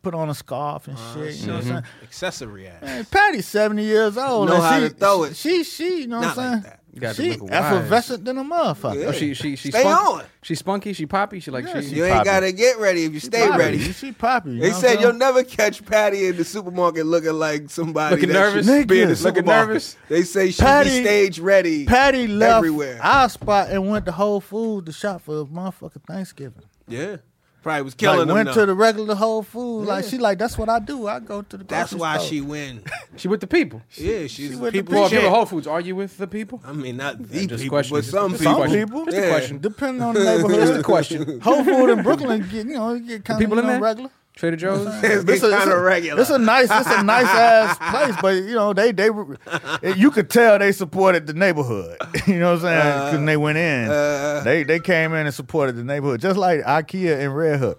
[SPEAKER 5] put on a scarf and shit. You know what I'm saying?
[SPEAKER 1] Accessory ass.
[SPEAKER 5] Man, Patty's 70 years old.
[SPEAKER 1] Know
[SPEAKER 5] and
[SPEAKER 1] how to throw it.
[SPEAKER 5] She, you know
[SPEAKER 1] Not
[SPEAKER 5] what I'm
[SPEAKER 1] like
[SPEAKER 5] saying?
[SPEAKER 1] that.
[SPEAKER 4] You got to
[SPEAKER 5] She
[SPEAKER 4] look wise.
[SPEAKER 5] effervescent than a motherfucker.
[SPEAKER 1] Yeah.
[SPEAKER 4] Oh, she
[SPEAKER 1] Stay
[SPEAKER 4] spunk-
[SPEAKER 1] on.
[SPEAKER 4] She spunky. She poppy. She like
[SPEAKER 5] Yeah,
[SPEAKER 4] she.
[SPEAKER 1] You ain't
[SPEAKER 5] Poppy.
[SPEAKER 1] gotta get ready if you stay
[SPEAKER 5] Poppy.
[SPEAKER 1] ready.
[SPEAKER 5] She poppy. You
[SPEAKER 1] They
[SPEAKER 5] know
[SPEAKER 1] said
[SPEAKER 5] what I'm
[SPEAKER 1] you'll
[SPEAKER 5] saying?
[SPEAKER 1] never catch Patty in the supermarket looking like somebody
[SPEAKER 4] Looking
[SPEAKER 1] that
[SPEAKER 4] nervous?
[SPEAKER 1] should be in the
[SPEAKER 5] Nigga.
[SPEAKER 4] Looking
[SPEAKER 1] supermarket.
[SPEAKER 4] nervous?
[SPEAKER 1] They say she
[SPEAKER 5] Patty-
[SPEAKER 1] be stage ready.
[SPEAKER 5] Patty left
[SPEAKER 1] everywhere.
[SPEAKER 5] our spot and went to Whole Foods to shop for motherfucking Thanksgiving.
[SPEAKER 1] Yeah, probably was killing
[SPEAKER 5] Like
[SPEAKER 1] them.
[SPEAKER 5] went
[SPEAKER 1] though.
[SPEAKER 5] to the regular Whole Foods. Like she like that's what I do. I go to the.
[SPEAKER 1] That's
[SPEAKER 5] grocery
[SPEAKER 1] why
[SPEAKER 5] store.
[SPEAKER 1] she win.
[SPEAKER 4] She with the people.
[SPEAKER 1] Yeah, she's
[SPEAKER 5] with the
[SPEAKER 1] people.
[SPEAKER 4] Well, if you're
[SPEAKER 1] champ.
[SPEAKER 4] at Whole Foods, are you with the people?
[SPEAKER 1] I mean, not the
[SPEAKER 4] Just
[SPEAKER 1] people,
[SPEAKER 4] question.
[SPEAKER 1] but some
[SPEAKER 4] Just
[SPEAKER 1] people.
[SPEAKER 5] Some
[SPEAKER 4] question.
[SPEAKER 5] people.
[SPEAKER 4] Just a
[SPEAKER 1] Yeah.
[SPEAKER 4] question.
[SPEAKER 5] Depending on the neighborhood.
[SPEAKER 4] Just a question.
[SPEAKER 5] Whole Food in Brooklyn get get kind
[SPEAKER 4] People
[SPEAKER 5] of
[SPEAKER 4] in there?
[SPEAKER 5] regular.
[SPEAKER 4] Trader Joe's.
[SPEAKER 1] It's kind of regular.
[SPEAKER 5] It's a nice ass place, but you know you could tell they supported the neighborhood. You know what I'm saying? Because they went in, they came in and supported the neighborhood, just like IKEA in Red Hook.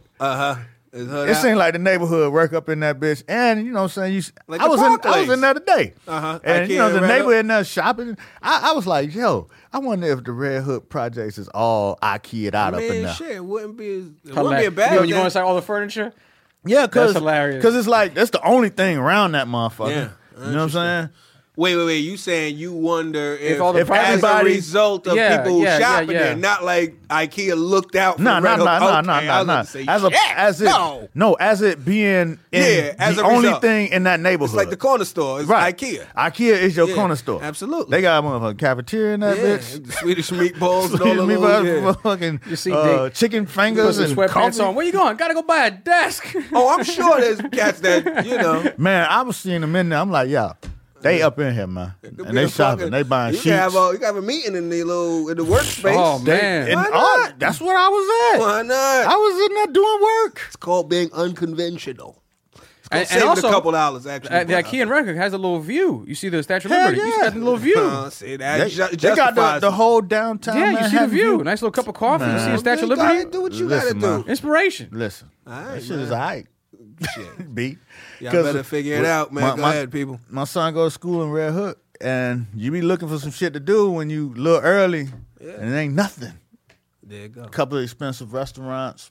[SPEAKER 5] It seemed like the neighborhood work up in that bitch, and you know what I'm saying.
[SPEAKER 1] Like
[SPEAKER 5] I
[SPEAKER 1] the
[SPEAKER 5] was
[SPEAKER 1] Parklays.
[SPEAKER 5] in there today, and you know
[SPEAKER 1] IKEA
[SPEAKER 5] the
[SPEAKER 1] Red
[SPEAKER 5] neighbor
[SPEAKER 1] Hook.
[SPEAKER 5] in there shopping. I was like, yo, I wonder if the Red Hook projects is all IKEA'd out up in
[SPEAKER 1] Man,
[SPEAKER 5] there.
[SPEAKER 1] shit, it wouldn't be a
[SPEAKER 4] Hilarious.
[SPEAKER 1] bad
[SPEAKER 4] You know, when you
[SPEAKER 1] thing.
[SPEAKER 4] go inside all the furniture.
[SPEAKER 5] Yeah,
[SPEAKER 4] That's
[SPEAKER 5] because
[SPEAKER 4] hilarious.
[SPEAKER 5] it's like that's the only thing around that motherfucker.
[SPEAKER 1] Yeah,
[SPEAKER 5] you know what I'm saying?
[SPEAKER 1] Wait. You saying you wonder if
[SPEAKER 4] all the
[SPEAKER 1] as a
[SPEAKER 5] everybody-
[SPEAKER 1] result of
[SPEAKER 4] Yeah,
[SPEAKER 1] people
[SPEAKER 4] yeah,
[SPEAKER 1] shopping
[SPEAKER 4] yeah.
[SPEAKER 1] there, not like IKEA looked out for
[SPEAKER 5] No.
[SPEAKER 1] Red Hook. Okay, I was about
[SPEAKER 5] No.
[SPEAKER 1] to say, shit,
[SPEAKER 5] As it being
[SPEAKER 1] as
[SPEAKER 5] the
[SPEAKER 1] a
[SPEAKER 5] only
[SPEAKER 1] result.
[SPEAKER 5] thing in that neighborhood.
[SPEAKER 1] It's like the corner store. It's
[SPEAKER 5] right.
[SPEAKER 1] IKEA.
[SPEAKER 5] IKEA is your
[SPEAKER 1] Yeah,
[SPEAKER 5] corner store.
[SPEAKER 1] absolutely.
[SPEAKER 5] They got a motherfucking cafeteria in that
[SPEAKER 1] Yeah,
[SPEAKER 5] bitch.
[SPEAKER 1] the Swedish meatballs and all
[SPEAKER 5] Swedish
[SPEAKER 1] the
[SPEAKER 5] meatballs,
[SPEAKER 1] little, yeah.
[SPEAKER 5] fucking
[SPEAKER 4] You see, they-
[SPEAKER 5] chicken
[SPEAKER 4] Put
[SPEAKER 5] fingers
[SPEAKER 4] some
[SPEAKER 5] and
[SPEAKER 4] sweatpants
[SPEAKER 5] coffee.
[SPEAKER 4] on. Where you going? Gotta go buy a desk.
[SPEAKER 1] Oh, I'm sure there's cats that, you know.
[SPEAKER 5] Man, I was seeing them in there. I'm like, yeah, they up in here, man,
[SPEAKER 1] could
[SPEAKER 5] and
[SPEAKER 1] be
[SPEAKER 5] they
[SPEAKER 1] a
[SPEAKER 5] shopping.
[SPEAKER 1] fucking-
[SPEAKER 5] They buying
[SPEAKER 1] you
[SPEAKER 5] sheets.
[SPEAKER 1] can have a meeting in the workspace.
[SPEAKER 4] Oh,
[SPEAKER 5] They-
[SPEAKER 4] man.
[SPEAKER 5] and
[SPEAKER 1] Why
[SPEAKER 5] all-
[SPEAKER 1] not?
[SPEAKER 5] that's where I was at.
[SPEAKER 1] Why not?
[SPEAKER 5] I was in there doing work.
[SPEAKER 1] It's called being unconventional. It's gonna
[SPEAKER 4] And
[SPEAKER 1] save
[SPEAKER 4] also,
[SPEAKER 1] a couple dollars actually.
[SPEAKER 4] The IKEA in Red Hook has a little view. You see the Statue of
[SPEAKER 5] Hell
[SPEAKER 4] Liberty. You see
[SPEAKER 5] yeah.
[SPEAKER 4] that little view.
[SPEAKER 1] See that
[SPEAKER 5] They,
[SPEAKER 1] ju-
[SPEAKER 5] they got
[SPEAKER 1] justifies
[SPEAKER 5] the
[SPEAKER 1] it.
[SPEAKER 5] whole downtown.
[SPEAKER 4] Yeah, you see the
[SPEAKER 5] Manhattan
[SPEAKER 4] view. Nice little cup of coffee. You see a Statue of
[SPEAKER 1] You gotta
[SPEAKER 4] Liberty.
[SPEAKER 1] do what you
[SPEAKER 5] Listen,
[SPEAKER 1] gotta
[SPEAKER 5] man.
[SPEAKER 1] do.
[SPEAKER 4] Inspiration.
[SPEAKER 5] Listen,
[SPEAKER 1] All right,
[SPEAKER 5] that shit
[SPEAKER 1] man.
[SPEAKER 5] is all right.
[SPEAKER 1] Shit.
[SPEAKER 5] B.
[SPEAKER 1] Y'all
[SPEAKER 5] 'Cause
[SPEAKER 1] better figure it out, man. Go ahead, people.
[SPEAKER 5] My son goes to school in Red Hook, and you be looking for some shit to do when you look early, and it ain't nothing.
[SPEAKER 1] There you go.
[SPEAKER 5] A couple of expensive restaurants,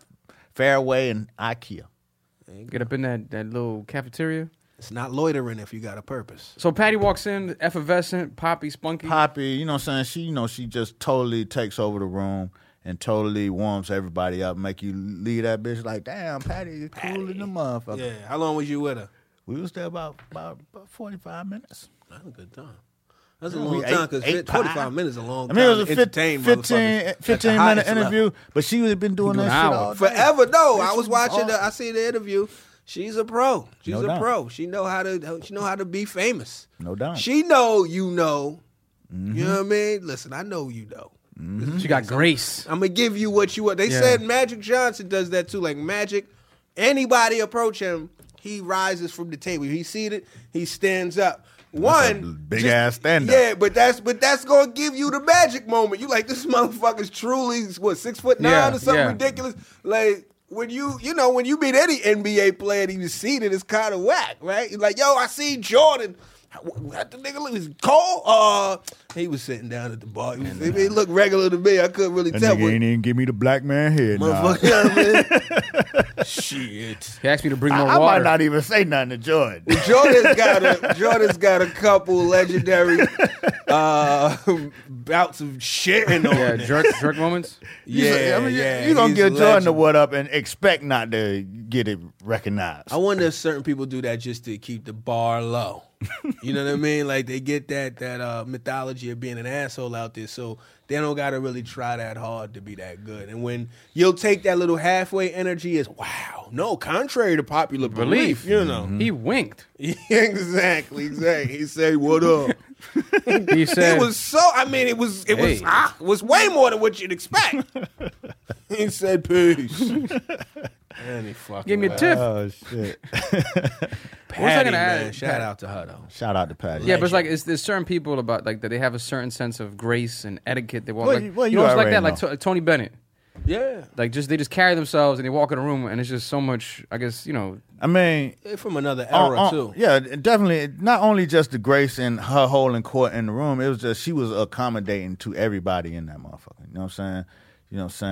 [SPEAKER 5] Fairway and IKEA.
[SPEAKER 4] Get up in that little cafeteria.
[SPEAKER 1] It's not loitering if you got a purpose.
[SPEAKER 4] So Patty walks in, effervescent, poppy, spunky.
[SPEAKER 5] Poppy, you know what I'm saying? She just totally takes over the room and totally warms everybody up, make you leave that bitch like, damn, Patty, you cool in the motherfucker.
[SPEAKER 1] Yeah. How long was you with her?
[SPEAKER 5] We was there about 45 minutes.
[SPEAKER 1] That was a good time. That's a
[SPEAKER 5] Yeah,
[SPEAKER 1] long
[SPEAKER 5] we
[SPEAKER 1] time because
[SPEAKER 5] ate
[SPEAKER 1] 45
[SPEAKER 5] pie.
[SPEAKER 1] minutes is a long
[SPEAKER 5] I
[SPEAKER 1] time.
[SPEAKER 5] mean, it was
[SPEAKER 1] to
[SPEAKER 5] a
[SPEAKER 1] entertain
[SPEAKER 5] 15
[SPEAKER 1] motherfuckers at
[SPEAKER 5] minute
[SPEAKER 1] the
[SPEAKER 5] interview,
[SPEAKER 1] highest
[SPEAKER 5] but she had been doing
[SPEAKER 4] do
[SPEAKER 5] that
[SPEAKER 4] an
[SPEAKER 5] shit
[SPEAKER 4] hour.
[SPEAKER 5] all
[SPEAKER 1] level.
[SPEAKER 5] day.
[SPEAKER 1] Forever. No, I
[SPEAKER 5] Bitch
[SPEAKER 1] was
[SPEAKER 5] was
[SPEAKER 1] watching.
[SPEAKER 5] all-
[SPEAKER 1] I see the interview. She's a pro. She's
[SPEAKER 5] No
[SPEAKER 1] a
[SPEAKER 5] doubt.
[SPEAKER 1] pro. She know how to be famous.
[SPEAKER 5] No doubt.
[SPEAKER 1] She know you know.
[SPEAKER 5] Mm-hmm.
[SPEAKER 1] You know what I mean? Listen, I know you know.
[SPEAKER 4] She got grace.
[SPEAKER 1] I'm gonna give you what you want. They
[SPEAKER 4] Yeah.
[SPEAKER 1] said Magic Johnson does that too. Like Magic, anybody approach him, he rises from the table. He seated, he stands up. One
[SPEAKER 5] big ass stand up.
[SPEAKER 1] Yeah, but that's gonna give you the magic moment. You like this motherfucker's truly what 6'9"
[SPEAKER 4] Yeah,
[SPEAKER 1] or something
[SPEAKER 4] yeah.
[SPEAKER 1] ridiculous. Like when you when you meet any NBA player and he was seated, it's kind of whack, right? You're like, yo, I see Jordan. What the nigga look? Was Cole? He was sitting down at the bar. He looked regular to me. I couldn't really
[SPEAKER 5] That
[SPEAKER 1] tell.
[SPEAKER 5] nigga ain't even give me the black man head. Nah.
[SPEAKER 1] Motherfucker, you know what I mean? Shit.
[SPEAKER 4] He asked me to bring more
[SPEAKER 5] I might
[SPEAKER 4] water.
[SPEAKER 5] not even say nothing to Jordan.
[SPEAKER 1] Jordan's got a couple legendary bouts of shitting on
[SPEAKER 4] Yeah,
[SPEAKER 1] it.
[SPEAKER 4] jerk moments.
[SPEAKER 1] Yeah,
[SPEAKER 5] I mean,
[SPEAKER 1] yeah.
[SPEAKER 5] you gonna
[SPEAKER 1] he's
[SPEAKER 5] give
[SPEAKER 1] a
[SPEAKER 5] Jordan the
[SPEAKER 1] legend.
[SPEAKER 5] what up and expect not to get it recognized.
[SPEAKER 1] I wonder if certain people do that just to keep the bar low. You know what I mean? Like they get that mythology of being an asshole out there, so they don't gotta really try that hard to be that good. And when you'll take that little halfway energy as wow, no, contrary to popular belief, you know.
[SPEAKER 4] He winked.
[SPEAKER 1] Exactly. He said, "What up?"
[SPEAKER 4] He said,
[SPEAKER 1] It was so. I mean, it was
[SPEAKER 4] Hey.
[SPEAKER 1] was way more than what you'd expect. He said, "Peace." And he fucking
[SPEAKER 4] "Give me a
[SPEAKER 1] left.
[SPEAKER 4] tip."
[SPEAKER 5] Oh shit!
[SPEAKER 1] Patty,
[SPEAKER 4] gonna
[SPEAKER 1] man,
[SPEAKER 4] add?
[SPEAKER 1] shout out to her though.
[SPEAKER 5] Shout out to Patty.
[SPEAKER 4] Yeah, but it's like there's certain people about like that they have a certain sense of grace and etiquette. They walk
[SPEAKER 5] Well,
[SPEAKER 4] like
[SPEAKER 5] you- well,
[SPEAKER 4] you
[SPEAKER 5] you
[SPEAKER 4] know it's like
[SPEAKER 5] already
[SPEAKER 4] that, like
[SPEAKER 5] know.
[SPEAKER 4] Tony Bennett.
[SPEAKER 1] Yeah,
[SPEAKER 4] Like they just carry themselves and they walk in a room and it's just so much. I guess
[SPEAKER 5] I mean,
[SPEAKER 1] they from another era too.
[SPEAKER 5] Yeah, definitely. Not only just the grace and her holding court in the room, it was just she was accommodating to everybody in that motherfucker. You know what I'm saying? You know what I'm saying?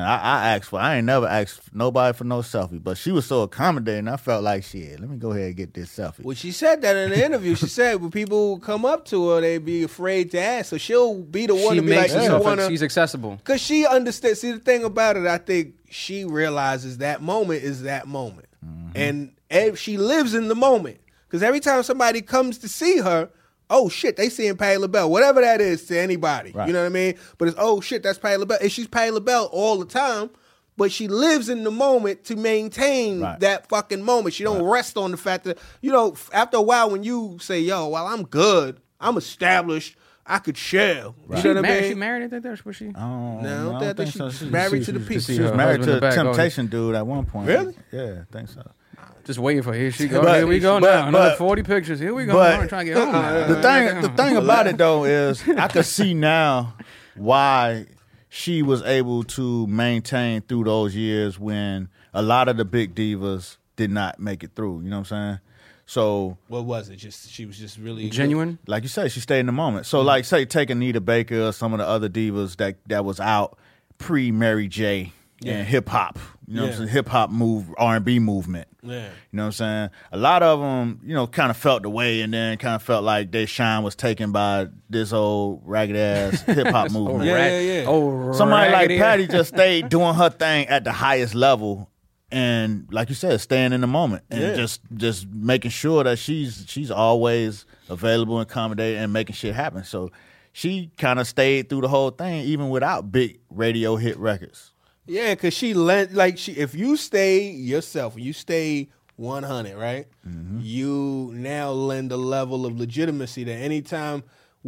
[SPEAKER 5] I ain't never asked nobody for no selfie, but she was so accommodating. I felt like, shit, let me go ahead and get this selfie.
[SPEAKER 1] Well, she said that in the interview. She said when people come up to her, they be afraid to ask. So she'll be the one
[SPEAKER 4] She
[SPEAKER 1] to be like,
[SPEAKER 4] makes
[SPEAKER 1] you
[SPEAKER 4] herself,
[SPEAKER 1] want to.
[SPEAKER 4] she's accessible.
[SPEAKER 1] Because she understands. See, the thing about it, I think she realizes that moment is that moment. And she lives in the moment. Because every time somebody comes to see her, oh shit, they seeing Patti LaBelle, whatever that is to anybody.
[SPEAKER 5] Right.
[SPEAKER 1] You know what I mean? But it's, oh shit, that's Patti LaBelle. And she's Patti LaBelle all the time, but she lives in the moment to maintain that fucking moment. She don't rest on the fact that, you know, after a while when you say, yo, well, I'm good, I'm established, I could share.
[SPEAKER 5] Right.
[SPEAKER 1] You know what I mean?
[SPEAKER 4] She married, I think that was she.
[SPEAKER 1] No, I think
[SPEAKER 5] so.
[SPEAKER 1] she's married to the people.
[SPEAKER 5] She was married to a
[SPEAKER 4] back,
[SPEAKER 5] Temptation dude at one point.
[SPEAKER 1] Really?
[SPEAKER 5] Yeah, I think so.
[SPEAKER 4] Just waiting for here she go.
[SPEAKER 5] But-
[SPEAKER 4] Here we go
[SPEAKER 5] but-
[SPEAKER 4] now. Another
[SPEAKER 5] but-
[SPEAKER 4] 40 pictures. Here we go.
[SPEAKER 5] but-
[SPEAKER 4] I'm trying to get home now.
[SPEAKER 5] The thing about it though is I could see now why she was able to maintain through those years when a lot of the big divas did not make it through. You know what I'm saying? So,
[SPEAKER 1] What was it? Just she was just really
[SPEAKER 4] Genuine.
[SPEAKER 5] like you said, she stayed in the moment. So, like, say, take Anita Baker or some of the other divas that was out pre Mary J. and hip hop. You know what I'm saying? Hip hop R&B movement.
[SPEAKER 1] Yeah.
[SPEAKER 5] You know what I'm saying? A lot of them, you know, kind of felt the way and then kind of felt like their shine was taken by this old ragged ass hip hop movement.
[SPEAKER 1] Yeah.
[SPEAKER 4] Oh,
[SPEAKER 5] Somebody like
[SPEAKER 4] raggedy.
[SPEAKER 5] Patty just stayed doing her thing at the highest level, and like you said, staying in the moment and just making sure that she's always available and accommodating and making shit happen. So she kind of stayed through the whole thing, even without big radio hit records.
[SPEAKER 1] Yeah, because she lent, like, if you stay yourself, you stay 100, right? You now lend a level of legitimacy that anytime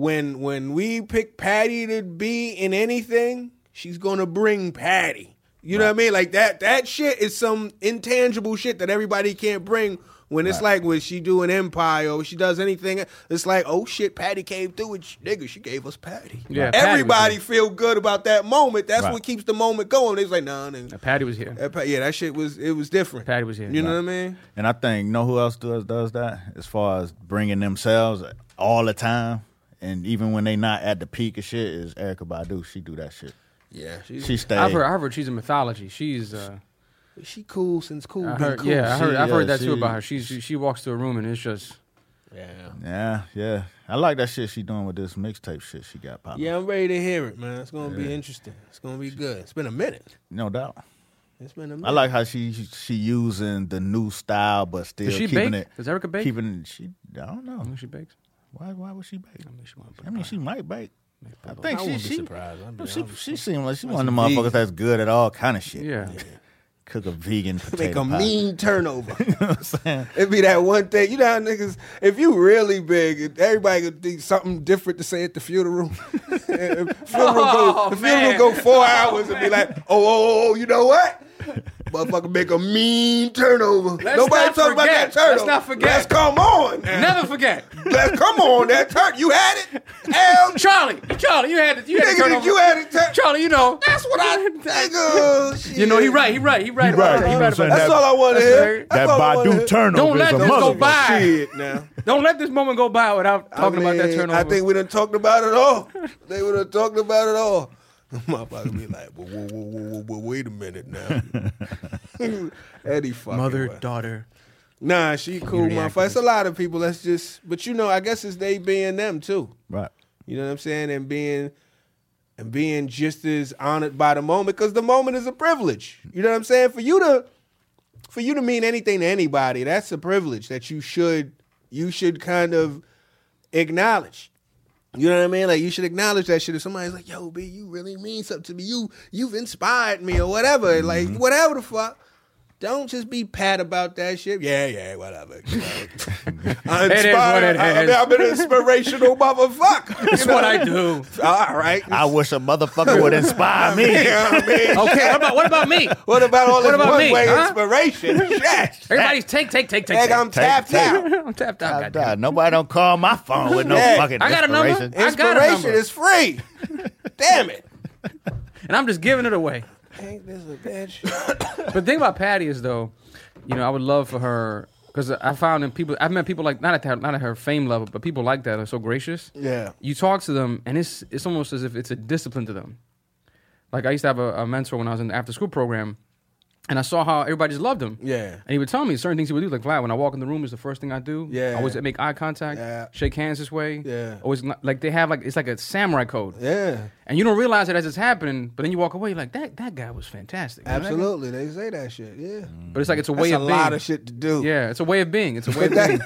[SPEAKER 1] when we pick Patty to be in anything, she's going to bring Patty. You know what I mean? Like, that shit is some intangible shit that everybody can't bring. When it's like when she do an Empire or when she does anything, it's like, oh shit, Patty came through and nigga, she gave us Patty.
[SPEAKER 4] Yeah, Patty
[SPEAKER 1] everybody
[SPEAKER 4] was
[SPEAKER 1] feel good about that moment. That's
[SPEAKER 5] Right.
[SPEAKER 1] what keeps the moment going. They was like, nah, nigga.
[SPEAKER 4] Patty was here.
[SPEAKER 1] Yeah, that shit was different.
[SPEAKER 4] Patty was here.
[SPEAKER 1] You know what I mean?
[SPEAKER 5] And I think, you know who else does that as far as bringing themselves all the time, and even when they not at the peak of shit, is Erykah Badu. She do that shit.
[SPEAKER 1] Yeah,
[SPEAKER 5] She stayed.
[SPEAKER 4] I've heard she's a mythology. She's
[SPEAKER 1] she cool since cool.
[SPEAKER 4] I
[SPEAKER 1] been
[SPEAKER 4] heard,
[SPEAKER 1] cool.
[SPEAKER 4] yeah, I've
[SPEAKER 5] Yeah,
[SPEAKER 4] heard that too
[SPEAKER 5] she-
[SPEAKER 4] about her. She walks to a room and it's just
[SPEAKER 5] Yeah. I like that shit she doing with this mixtape shit she got popping.
[SPEAKER 1] Yeah, I'm ready to hear it, man. It's gonna be interesting. It's gonna be good. It's been a minute.
[SPEAKER 5] No doubt.
[SPEAKER 1] It's been a minute.
[SPEAKER 5] I like how she using the new style, but still
[SPEAKER 4] Does she
[SPEAKER 5] keeping
[SPEAKER 4] bake?
[SPEAKER 5] it.
[SPEAKER 4] Does Erykah bake?
[SPEAKER 5] Keeping I don't know.
[SPEAKER 4] she bakes.
[SPEAKER 5] Why would she bake?
[SPEAKER 4] She
[SPEAKER 5] I mean, she might bake. I think
[SPEAKER 1] I wouldn't be
[SPEAKER 5] she
[SPEAKER 1] surprised. I'd be
[SPEAKER 5] she
[SPEAKER 1] honest.
[SPEAKER 5] seems like she one of the motherfuckers that's good at all kind of shit.
[SPEAKER 4] Yeah.
[SPEAKER 5] Cook a vegan
[SPEAKER 1] Make
[SPEAKER 5] potato
[SPEAKER 1] a
[SPEAKER 5] pie.
[SPEAKER 1] mean turnover.
[SPEAKER 5] You know what I'm saying?
[SPEAKER 1] It'd be that one thing. You know how niggas, if you really big, everybody could think something different to say at the funeral. The funeral go 4 hours and be like, oh, you know what? Motherfucker make a mean turnover. Nobody
[SPEAKER 4] not
[SPEAKER 1] talk about that
[SPEAKER 4] forget.
[SPEAKER 1] turnover.
[SPEAKER 4] Let's not forget.
[SPEAKER 1] Let's come on now.
[SPEAKER 4] Never forget.
[SPEAKER 1] Let's come on. That turn. You had it? Hell,
[SPEAKER 4] Charlie, you had it. You had
[SPEAKER 1] nigga,
[SPEAKER 4] to turn
[SPEAKER 1] did
[SPEAKER 4] over.
[SPEAKER 1] you had it?
[SPEAKER 4] Charlie, you know.
[SPEAKER 1] That's what I nigga. Shit.
[SPEAKER 4] You know, he right about
[SPEAKER 5] You
[SPEAKER 4] that.
[SPEAKER 5] right.
[SPEAKER 4] He right about
[SPEAKER 1] That's
[SPEAKER 4] that.
[SPEAKER 1] all I want to
[SPEAKER 4] That's
[SPEAKER 1] hear.
[SPEAKER 4] right.
[SPEAKER 1] That's
[SPEAKER 5] That
[SPEAKER 1] all I wanna hear.
[SPEAKER 5] Badu turnover
[SPEAKER 4] Don't let
[SPEAKER 5] is a
[SPEAKER 4] this go
[SPEAKER 5] mother.
[SPEAKER 4] by.
[SPEAKER 1] Shit now.
[SPEAKER 4] Don't let this moment go by without talking about that turnover.
[SPEAKER 1] I think we done talked about it all. They would have talked about it all. Motherfucker be like, whoa, wait a minute now. Eddie fucking
[SPEAKER 4] mother,
[SPEAKER 1] way.
[SPEAKER 4] daughter.
[SPEAKER 1] Nah, she cool,
[SPEAKER 4] Community
[SPEAKER 1] motherfucker. It's a lot of people that's just, but you know, I guess it's they being them too.
[SPEAKER 5] Right.
[SPEAKER 1] You know what I'm saying? And being just as honored by the moment, because the moment is a privilege. You know what I'm saying? For you to mean anything to anybody, that's a privilege that you should kind of acknowledge. You know what I mean? Like, you should acknowledge that shit. If somebody's like, yo, B, you really mean something to me. You've inspired me or whatever. Like, whatever the fuck. Don't just be pat about that shit. Yeah, whatever. I'm
[SPEAKER 4] It is what it is.
[SPEAKER 1] I'm an inspirational motherfucker.
[SPEAKER 4] That's what I do.
[SPEAKER 1] All right.
[SPEAKER 5] I wish a motherfucker would inspire me.
[SPEAKER 1] You know what I mean?
[SPEAKER 4] Okay, what about me?
[SPEAKER 1] What about all this
[SPEAKER 4] about me,
[SPEAKER 1] one-way
[SPEAKER 4] huh?
[SPEAKER 1] inspiration? Shit.
[SPEAKER 4] Everybody's take.
[SPEAKER 1] Heck, I'm tapped out.
[SPEAKER 4] I'm tapped out. goddamn.
[SPEAKER 5] God, nobody don't call my phone with no
[SPEAKER 1] Yeah.
[SPEAKER 5] fucking
[SPEAKER 4] I got a number.
[SPEAKER 5] inspiration.
[SPEAKER 4] I got a
[SPEAKER 1] Inspiration
[SPEAKER 4] number.
[SPEAKER 1] is free. Damn it.
[SPEAKER 4] And I'm just giving it away.
[SPEAKER 1] Ain't this a bitch?
[SPEAKER 4] But the thing about Patty is, though, you know, I would love for her, because I found in people, I've met people like, not at her fame level, but people like that are so gracious.
[SPEAKER 1] Yeah.
[SPEAKER 4] You talk to them, and it's almost as if it's a discipline to them. Like I used to have a mentor when I was in the after school program, and I saw how everybody just loved him.
[SPEAKER 1] Yeah.
[SPEAKER 4] And he would tell me certain things he would do. Like, Vlad, when I walk in the room, is the first thing I do.
[SPEAKER 1] Yeah.
[SPEAKER 4] I always make eye contact, shake hands this way.
[SPEAKER 1] Yeah.
[SPEAKER 4] Always like they have it's like a samurai code.
[SPEAKER 1] Yeah.
[SPEAKER 4] And you don't realize it as it's happening, but then you walk away, you're like, that guy was fantastic. You know that guy?
[SPEAKER 1] Absolutely. They say that shit. Yeah.
[SPEAKER 4] But it's like it's a
[SPEAKER 1] That's
[SPEAKER 4] way
[SPEAKER 1] a
[SPEAKER 4] of being.
[SPEAKER 1] lot of shit to do.
[SPEAKER 4] Yeah, it's a way of being. It's a way of being.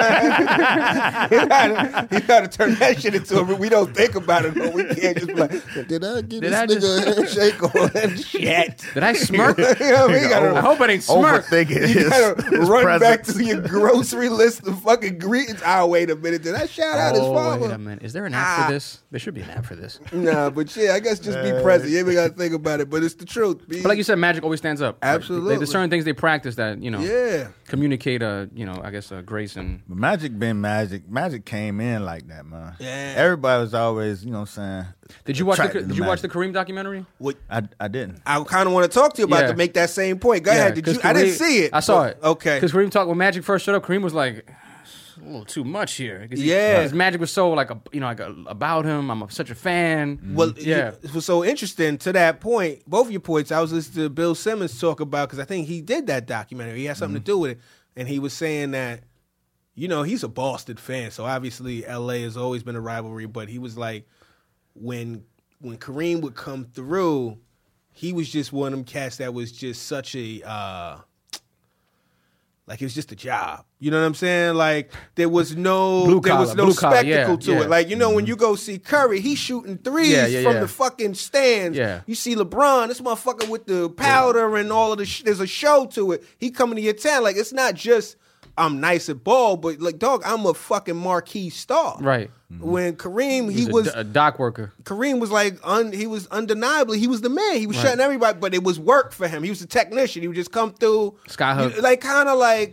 [SPEAKER 1] You gotta turn that shit into a. We don't think about it, but we can't just be like, did I give
[SPEAKER 4] Did
[SPEAKER 1] this
[SPEAKER 4] I
[SPEAKER 1] nigga a handshake or that shit?
[SPEAKER 4] Did I smirk?
[SPEAKER 1] You know what I mean? You gotta,
[SPEAKER 4] I hope I didn't smirk.
[SPEAKER 5] Overthinking
[SPEAKER 1] you gotta run back
[SPEAKER 5] presence.
[SPEAKER 1] to your grocery list of fucking greetings. Oh, wait a minute. Did I shout out his
[SPEAKER 4] Wait a
[SPEAKER 1] father?
[SPEAKER 4] minute. Is there an app for this? There should be an app for this.
[SPEAKER 1] Nah, but yeah, I guess just be present. You ain't even gotta think about it, but it's the truth. Be,
[SPEAKER 4] But like you said, magic always stands up.
[SPEAKER 1] Absolutely.
[SPEAKER 4] There's certain things they practice that,
[SPEAKER 1] yeah.
[SPEAKER 4] communicate, I guess, grace and...
[SPEAKER 5] But Magic been Magic. Magic came in like that, man.
[SPEAKER 1] Yeah.
[SPEAKER 5] Everybody was always, you know what I'm saying.
[SPEAKER 4] Did you watch
[SPEAKER 5] attracted to
[SPEAKER 4] Did you watch the
[SPEAKER 5] Magic.
[SPEAKER 4] Kareem documentary?
[SPEAKER 5] I didn't.
[SPEAKER 1] I kind of want to talk to you about
[SPEAKER 4] Yeah.
[SPEAKER 1] to make that same point. Go ahead. Did
[SPEAKER 4] 'cause
[SPEAKER 1] you? I didn't
[SPEAKER 4] Kareem-
[SPEAKER 1] see it.
[SPEAKER 4] I saw
[SPEAKER 1] but-
[SPEAKER 4] it.
[SPEAKER 1] Okay.
[SPEAKER 4] Because Kareem talked when Magic first showed up. Kareem was like, "It's a little too much here."
[SPEAKER 1] Yeah.
[SPEAKER 4] Because Magic was so about him. I'm such a fan.
[SPEAKER 1] Well,
[SPEAKER 4] Yeah.
[SPEAKER 1] it was so interesting to that point. Both of your points, I was listening to Bill Simmons talk about because I think he did that documentary. He had something to do with it, and he was saying that, he's a Boston fan, so obviously L.A. has always been a rivalry. But he was like, when Kareem would come through, he was just one of them cats that was just such a. Like it was just a job, you know what I'm saying? Like there was no
[SPEAKER 4] Blue collar,
[SPEAKER 1] spectacle
[SPEAKER 4] yeah,
[SPEAKER 1] to
[SPEAKER 4] yeah.
[SPEAKER 1] it. Like when you go see Curry, he's shooting threes from the fucking stands.
[SPEAKER 4] Yeah.
[SPEAKER 1] You see LeBron, this motherfucker with the powder and all of the there's a show to it. He coming to your town. Like it's not just I'm nice at ball, but like dog, I'm a fucking marquee star.
[SPEAKER 4] Right.
[SPEAKER 1] When Kareem, he
[SPEAKER 4] He
[SPEAKER 1] was
[SPEAKER 4] a dock worker.
[SPEAKER 1] Kareem was like he was undeniably he was the man. He was shutting everybody, but it was work for him. He was a technician. He would just come through
[SPEAKER 4] Skyhook.
[SPEAKER 1] like kind of like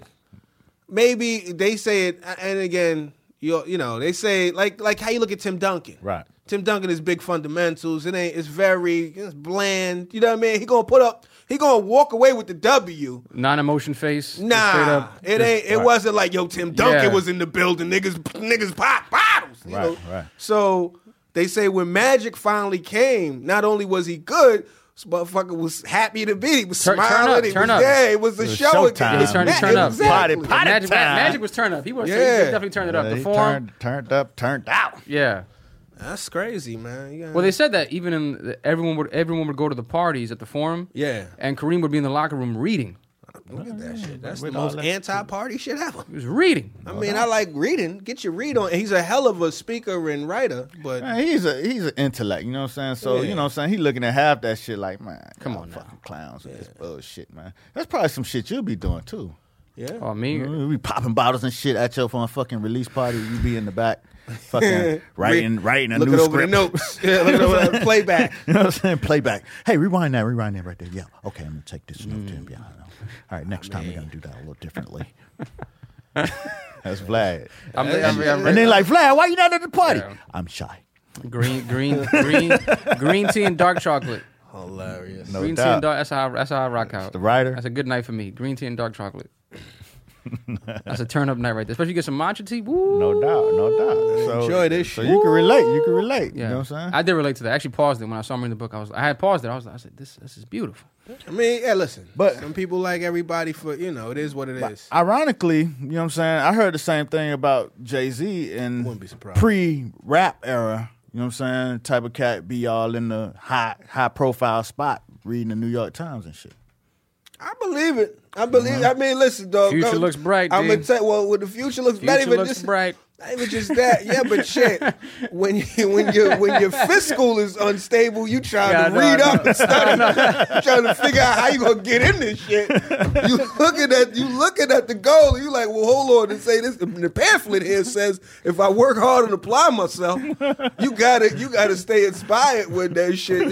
[SPEAKER 1] maybe they say it, and again, they say like how you look at Tim Duncan.
[SPEAKER 5] Right.
[SPEAKER 1] Tim Duncan is big fundamentals. It's bland. You know what I mean? He gonna walk away with the W.
[SPEAKER 4] Non-emotion face. Straight
[SPEAKER 1] Nah,
[SPEAKER 4] up.
[SPEAKER 1] it ain't. It wasn't like Tim Duncan
[SPEAKER 4] Yeah.
[SPEAKER 1] was in the building. Niggas pop bottles. You know?
[SPEAKER 5] Right.
[SPEAKER 1] So they say when Magic finally came, not only was he good, this motherfucker was happy to be. He was
[SPEAKER 4] Turn up,
[SPEAKER 1] smiling. He
[SPEAKER 4] turn
[SPEAKER 1] was
[SPEAKER 4] up.
[SPEAKER 1] there. It was a
[SPEAKER 5] It was
[SPEAKER 1] show
[SPEAKER 5] showtime.
[SPEAKER 1] again.
[SPEAKER 5] He
[SPEAKER 4] turned up.
[SPEAKER 1] Exactly.
[SPEAKER 5] Potty
[SPEAKER 4] Magic,
[SPEAKER 5] time.
[SPEAKER 4] Magic was turned up. He was.
[SPEAKER 1] Yeah.
[SPEAKER 4] He definitely turned it up.
[SPEAKER 5] He
[SPEAKER 4] The form.
[SPEAKER 5] turned up, turned out.
[SPEAKER 4] Yeah.
[SPEAKER 1] That's crazy, man. You gotta-
[SPEAKER 4] Well, they said that even everyone would go to the parties at the forum.
[SPEAKER 1] Yeah.
[SPEAKER 4] And Kareem would be in the locker room reading.
[SPEAKER 1] Look at that shit. That's the
[SPEAKER 5] With all
[SPEAKER 1] most
[SPEAKER 5] that-
[SPEAKER 1] anti-party shit ever.
[SPEAKER 4] He was reading.
[SPEAKER 1] I mean, I like reading. Get your read on. He's a hell of a speaker and writer, but
[SPEAKER 5] Man, he's an intellect, you know what I'm saying? So,
[SPEAKER 1] Yeah.
[SPEAKER 5] you know what I'm saying? He looking at half that shit like, man,
[SPEAKER 4] Come
[SPEAKER 5] y'all
[SPEAKER 4] on now.
[SPEAKER 5] fucking clowns with this bullshit, man. That's probably some shit you'll be doing, too.
[SPEAKER 1] yeah.
[SPEAKER 4] Oh, me.
[SPEAKER 5] You be popping bottles and shit at your fucking release party. You be in the back, fucking writing a
[SPEAKER 1] looking
[SPEAKER 5] new
[SPEAKER 1] over
[SPEAKER 5] script.
[SPEAKER 1] the notes. Yeah, looking over the playback.
[SPEAKER 5] You know what I'm saying? Playback. Hey, rewind that right there. Yeah. Okay, I'm gonna take this note in. Yeah. I know. All right, next time we're gonna do that a little differently. That's Vlad.
[SPEAKER 4] I'm
[SPEAKER 5] And then like, Vlad, why you not at the party?
[SPEAKER 4] Yeah.
[SPEAKER 5] I'm shy.
[SPEAKER 4] green tea and dark chocolate.
[SPEAKER 1] Hilarious.
[SPEAKER 5] No
[SPEAKER 4] Green tea
[SPEAKER 5] doubt.
[SPEAKER 4] and dark. That's how I rock out.
[SPEAKER 5] The writer.
[SPEAKER 4] That's a good night for me. Green tea and dark chocolate. That's a turn up night right there. Especially you get some matcha tea. Woo.
[SPEAKER 5] No doubt. So,
[SPEAKER 1] Enjoy this
[SPEAKER 5] so
[SPEAKER 1] shit.
[SPEAKER 5] you can relate.
[SPEAKER 4] Yeah.
[SPEAKER 5] You know what I'm saying?
[SPEAKER 4] I did relate to that. I actually paused it when I saw him reading the book. I had paused it. I said, this is beautiful.
[SPEAKER 1] I mean, yeah, listen.
[SPEAKER 5] But-
[SPEAKER 1] some people like everybody for, it is what it is.
[SPEAKER 5] Ironically, you know what I'm saying? I heard the same thing about Jay-Z in
[SPEAKER 1] Wouldn't be surprised.
[SPEAKER 5] pre-rap era. You know what I'm saying? Type of cat be all in the high profile spot reading the New York Times and shit.
[SPEAKER 1] I believe it. I mean, listen, dog.
[SPEAKER 4] Future looks bright,
[SPEAKER 1] I'm gonna
[SPEAKER 4] D.
[SPEAKER 1] tell you, well, when the future looks not
[SPEAKER 4] Future
[SPEAKER 1] even
[SPEAKER 4] looks
[SPEAKER 1] just,
[SPEAKER 4] bright.
[SPEAKER 1] Not even just that. Yeah, but shit. When your fiscal is unstable, you trying
[SPEAKER 4] Yeah,
[SPEAKER 1] to
[SPEAKER 4] I know,
[SPEAKER 1] read
[SPEAKER 4] I
[SPEAKER 1] up
[SPEAKER 4] know.
[SPEAKER 1] and study. You trying to figure out how you gonna get in this shit. You looking at the goal. You like, well, hold on and say this. The pamphlet here says if I work hard and apply myself, you gotta stay inspired with that shit.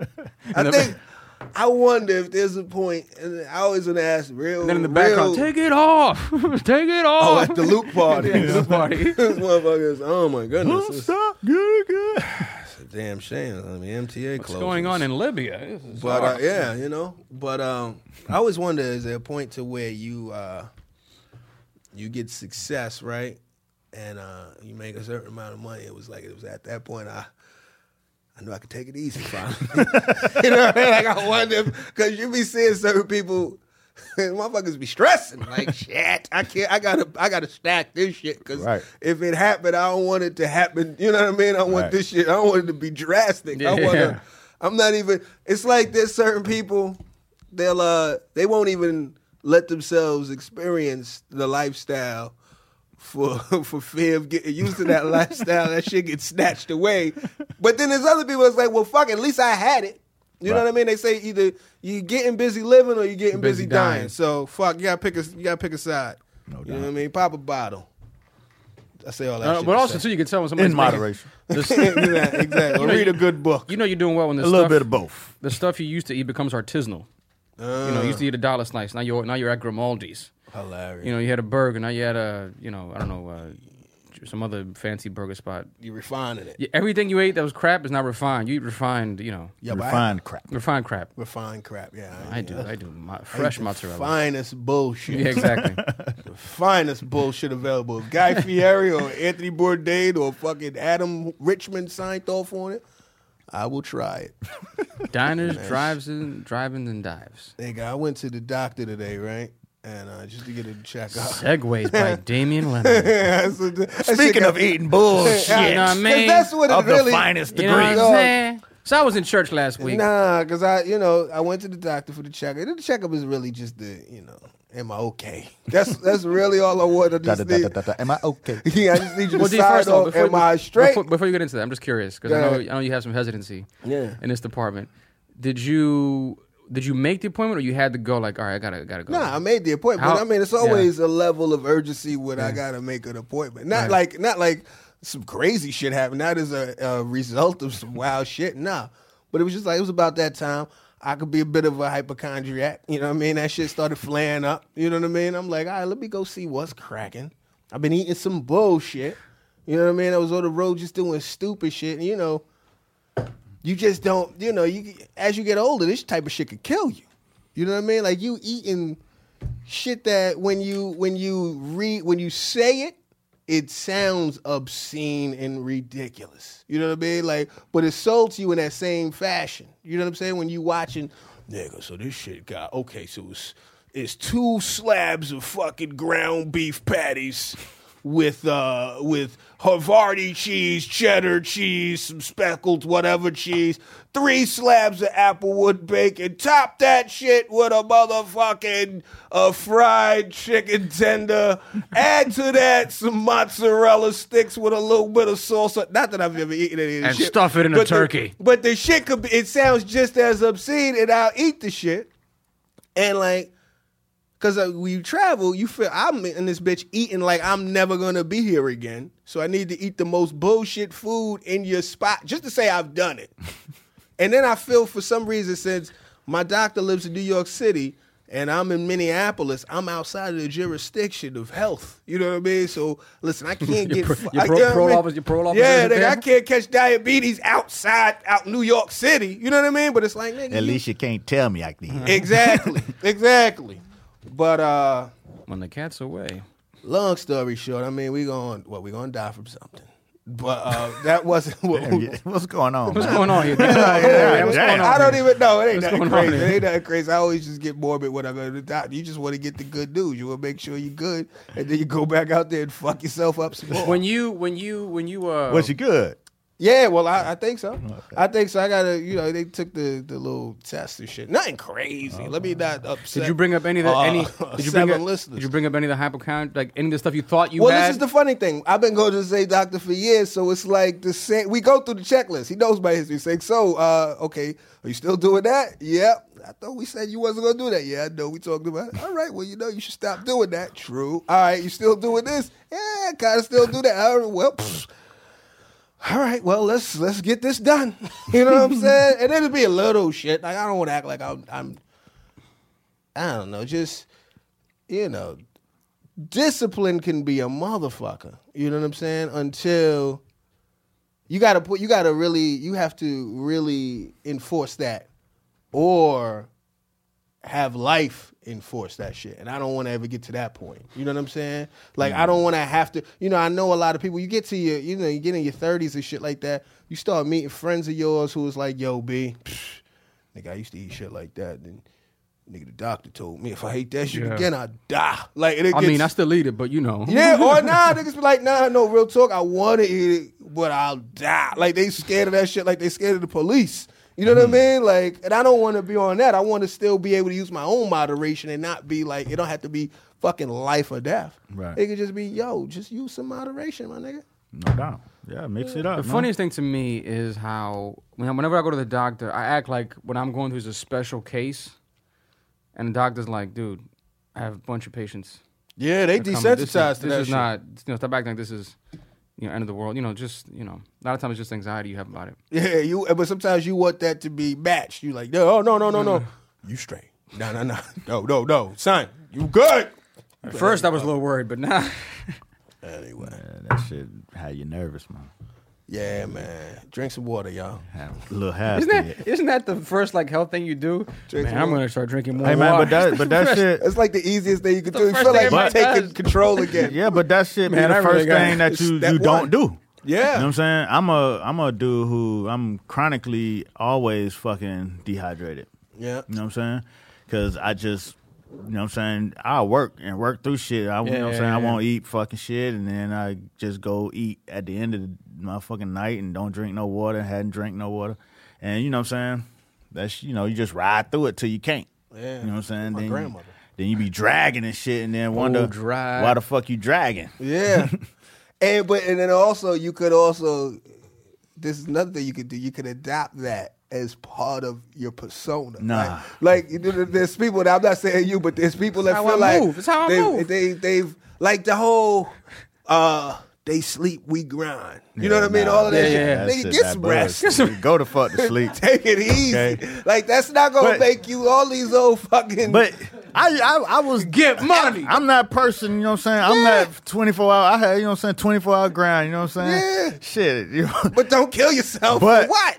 [SPEAKER 1] I wonder if there's a point, and I always want to ask real.
[SPEAKER 4] And then in the background, take it off. Take it off.
[SPEAKER 1] Oh, at the Luke party.
[SPEAKER 4] Yeah, the Luke party.
[SPEAKER 1] This motherfucker is, oh my goodness. It's
[SPEAKER 5] Good.
[SPEAKER 1] a damn shame. I mean, MTA
[SPEAKER 4] What's
[SPEAKER 1] closes.
[SPEAKER 4] going on in Libya? This is
[SPEAKER 1] But
[SPEAKER 4] hard.
[SPEAKER 1] yeah, But I always wonder: is there a point to where you get success, right? And you make a certain amount of money. It was at that point I I know I could take it easy finally. You know what I mean? Like I wonder, because you be seeing certain people, motherfuckers be stressing. Like, shit, I can't, I gotta stack this shit, because if it happened, I don't want it to happen. You know what I mean? I want this shit, I don't want it to be drastic.
[SPEAKER 4] Yeah.
[SPEAKER 1] I'm not even, it's like there's certain people, they won't even let themselves experience the lifestyle for fear of getting used to that lifestyle. That shit gets snatched away. But then there's other people that's like, well, fuck, at least I had it. You know what I mean? They say either you getting busy living or you getting busy dying. So fuck, you gotta pick a side. No doubt. You know what I mean? Pop a bottle. I say all that shit.
[SPEAKER 4] But also, too, you can tell when somebody's
[SPEAKER 5] in moderation.
[SPEAKER 1] Exactly. Read a good book.
[SPEAKER 4] You know you're doing well when
[SPEAKER 5] a little bit of both.
[SPEAKER 4] The stuff you used to eat becomes artisanal. You know, you used to eat a dollar slice. Now you're at Grimaldi's.
[SPEAKER 1] Hilarious.
[SPEAKER 4] You know, you had a burger. Now you had some other fancy burger spot.
[SPEAKER 1] You refining it.
[SPEAKER 4] Yeah, everything you ate that was crap is now refined. You eat refined,
[SPEAKER 5] Refined crap.
[SPEAKER 4] Refined crap.
[SPEAKER 1] Refined crap, yeah.
[SPEAKER 4] I do. Fresh mozzarella.
[SPEAKER 1] Finest bullshit.
[SPEAKER 4] Yeah, exactly.
[SPEAKER 1] The finest bullshit available. If Guy Fieri or Anthony Bourdain or fucking Adam Richmond signed off on it, I will try it.
[SPEAKER 4] Diners, drive-ins, and dives.
[SPEAKER 1] Nigga, I went to the doctor today, right? And just to get a checkup.
[SPEAKER 4] Segues by Damian Lemon.
[SPEAKER 5] Speaking of eating bullshit,
[SPEAKER 4] you know what I mean?
[SPEAKER 1] That's what it
[SPEAKER 5] of
[SPEAKER 1] really,
[SPEAKER 5] the finest
[SPEAKER 4] You
[SPEAKER 5] degree.
[SPEAKER 4] know what I'm saying? So I was in church last week.
[SPEAKER 1] Nah, because I went to the doctor for the checkup. The checkup is really just am I okay? That's really all I want.
[SPEAKER 5] Am I okay?
[SPEAKER 1] Yeah, I just need you to
[SPEAKER 4] Well,
[SPEAKER 1] decide on, am I straight?
[SPEAKER 4] Before you get into that, I'm just curious, because I know you have some hesitancy in this department. Did you make the appointment, or you had to go like, all right, I gotta go?
[SPEAKER 1] Nah, I made the appointment. I mean, it's always a level of urgency when I gotta make an appointment. Not like some crazy shit happened. Not as a result of some wild shit. Nah, but it was just like, it was about that time. I could be a bit of a hypochondriac. You know what I mean? That shit started flaring up. You know what I mean? I'm like, all right, let me go see what's cracking. I've been eating some bullshit. You know what I mean? I was on the road just doing stupid shit. And, you just don't, as you get older, this type of shit could kill you. You know what I mean? Like, you eating shit that when you say it, it sounds obscene and ridiculous. You know what I mean? Like, but it's sold to you in that same fashion. You know what I'm saying? When you watching, nigga, so this shit got, okay, so it's 2 slabs of fucking ground beef patties with Havarti cheese, cheddar cheese, some speckled whatever cheese, 3 slabs of Applewood bacon, top that shit with a motherfucking fried chicken tender, add to that some mozzarella sticks with a little bit of salsa. Not that I've ever eaten any of this
[SPEAKER 4] and
[SPEAKER 1] shit.
[SPEAKER 4] Stuff it in a turkey.
[SPEAKER 1] But the shit could be, it sounds just as obscene, and I'll eat the shit. And like, because when you travel, you feel I'm in this bitch eating like I'm never going to be here again. So I need to eat the most bullshit food in your spot just to say I've done it. And then I feel for some reason, since my doctor lives in New York City and I'm in Minneapolis, I'm outside of the jurisdiction of health. You know what I mean? So listen, I can't get...
[SPEAKER 4] Your parole officer.
[SPEAKER 1] Yeah, nigga, I can't catch diabetes out New York City. You know what I mean? But it's like, nigga...
[SPEAKER 5] At least you can't tell me I can.
[SPEAKER 1] Exactly. But
[SPEAKER 4] when the cat's away.
[SPEAKER 1] Long story short, I mean, we gonna die from something. But that wasn't
[SPEAKER 5] what's going on.
[SPEAKER 4] What's going on here?
[SPEAKER 1] I don't even know. It ain't nothing crazy.
[SPEAKER 4] It
[SPEAKER 1] ain't nothing crazy. I always just get morbid when I go to the doctor. You just want to get the good news. You want to make sure you're good, and then you go back out there and fuck yourself up some more.
[SPEAKER 4] When you
[SPEAKER 5] was you good?
[SPEAKER 1] Yeah, well, I think so. Okay. I think so. I gotta, they took the little test and shit. Nothing crazy. Let me not upset.
[SPEAKER 4] Did you bring up any of the Did you bring up any of the hypochondria, like any of the stuff you thought you had?
[SPEAKER 1] Well, this is the funny thing. I've been going to the same doctor for years, so it's like the same. We go through the checklist. He knows my history. He's like, so, okay, are you still doing that? Yep. I thought we said you wasn't gonna do that. Yeah, I know. We talked about it. All right. Well, you should stop doing that. True. All right. You still doing this? Yeah, kind of still do that. All right, well. All right, well, let's get this done. You know what I'm saying? And it'll be a little shit. Like, I don't want to act like I'm I don't know, just, discipline can be a motherfucker. You know what I'm saying? Until you have to really enforce that. Or have life enforce that shit. And I don't want to ever get to that point. You know what I'm saying? Like, I don't want to have to, I know a lot of people, you get to your, you get in your 30s and shit like that, you start meeting friends of yours who was like, yo, B, nigga, I used to eat shit like that. And nigga, the doctor told me if I ate that shit again, I'd die. Like,
[SPEAKER 4] I still eat it, but
[SPEAKER 1] Yeah, or niggas be like, no, real talk, I want to eat it, but I'll die. Like, they scared of that shit like they scared of the police. You know what I mean? Like, and I don't want to be on that. I want to still be able to use my own moderation and not be like, it don't have to be fucking life or death.
[SPEAKER 5] Right.
[SPEAKER 1] It could just be, just use some moderation, my nigga.
[SPEAKER 5] No doubt. Yeah, mix it up.
[SPEAKER 4] The funniest thing to me is how whenever I go to the doctor, I act like what I'm going through is a special case, and the doctor's like, dude, I have a bunch of patients.
[SPEAKER 1] Yeah, they desensitized to that
[SPEAKER 4] This is
[SPEAKER 1] shit.
[SPEAKER 4] not, stop acting like this is, end of the world. A lot of times it's just anxiety you have about it.
[SPEAKER 1] Yeah, but sometimes you want that to be matched. You like, no. You straight. No. Son, you good.
[SPEAKER 4] At first I was a little worried, but now.
[SPEAKER 1] Anyway.
[SPEAKER 5] Yeah, that shit had you nervous, man.
[SPEAKER 1] Yeah, man. Drink some water, y'all.
[SPEAKER 5] A little happy.
[SPEAKER 4] Isn't that the first health thing you do? I'm going to start drinking more
[SPEAKER 5] Hey, man,
[SPEAKER 4] water.
[SPEAKER 5] but that shit.
[SPEAKER 1] It's like the easiest thing you can do. You
[SPEAKER 4] first
[SPEAKER 1] feel
[SPEAKER 4] thing
[SPEAKER 1] like you're
[SPEAKER 4] everybody
[SPEAKER 1] taking control again.
[SPEAKER 5] Yeah, but that shit
[SPEAKER 4] Man,
[SPEAKER 5] be
[SPEAKER 4] I
[SPEAKER 5] the
[SPEAKER 4] really
[SPEAKER 5] first
[SPEAKER 4] got
[SPEAKER 5] thing that you
[SPEAKER 1] step
[SPEAKER 5] don't
[SPEAKER 1] one.
[SPEAKER 5] do.
[SPEAKER 1] Yeah.
[SPEAKER 5] You know what I'm saying? I'm a dude who I'm chronically always fucking dehydrated.
[SPEAKER 1] Yeah.
[SPEAKER 5] You know what I'm saying? Because I just, you know what I'm saying? I work through shit. You know what I'm saying? I won't eat fucking shit, and then I just go eat at the end of the motherfucking night and don't drink no water, hadn't drank no water. And you know what I'm saying? That's, you just ride through it till you can't.
[SPEAKER 1] Yeah.
[SPEAKER 5] You know what I'm saying?
[SPEAKER 1] My grandmother.
[SPEAKER 5] Then you be dragging and shit, and then wonder why the fuck you dragging.
[SPEAKER 1] Yeah. And then also you could also, this is another thing you could do. You could adopt that as part of your persona.
[SPEAKER 5] Nah.
[SPEAKER 1] Like there's people that, I'm not saying you, but there's people that
[SPEAKER 4] How
[SPEAKER 1] feel
[SPEAKER 4] I
[SPEAKER 1] like
[SPEAKER 4] move. It's how I move.
[SPEAKER 1] they've like the whole they sleep, we grind. You know what I mean? All of that shit.
[SPEAKER 4] yeah.
[SPEAKER 5] That
[SPEAKER 1] Nigga,
[SPEAKER 5] shit,
[SPEAKER 1] get
[SPEAKER 5] that
[SPEAKER 1] some
[SPEAKER 5] bullshit.
[SPEAKER 1] rest.
[SPEAKER 5] Go to fuck to sleep.
[SPEAKER 1] Take it easy.
[SPEAKER 5] Okay.
[SPEAKER 1] Like, that's not gonna
[SPEAKER 5] But-
[SPEAKER 1] make you all these old fucking.
[SPEAKER 5] But I was
[SPEAKER 4] Get money.
[SPEAKER 5] I'm that person, you know what I'm saying? I'm that 24 hour. I had, you know what I'm saying, 24 hour grind, you know what I'm saying?
[SPEAKER 1] Yeah.
[SPEAKER 5] Shit.
[SPEAKER 1] But don't kill yourself.
[SPEAKER 5] but
[SPEAKER 1] For what?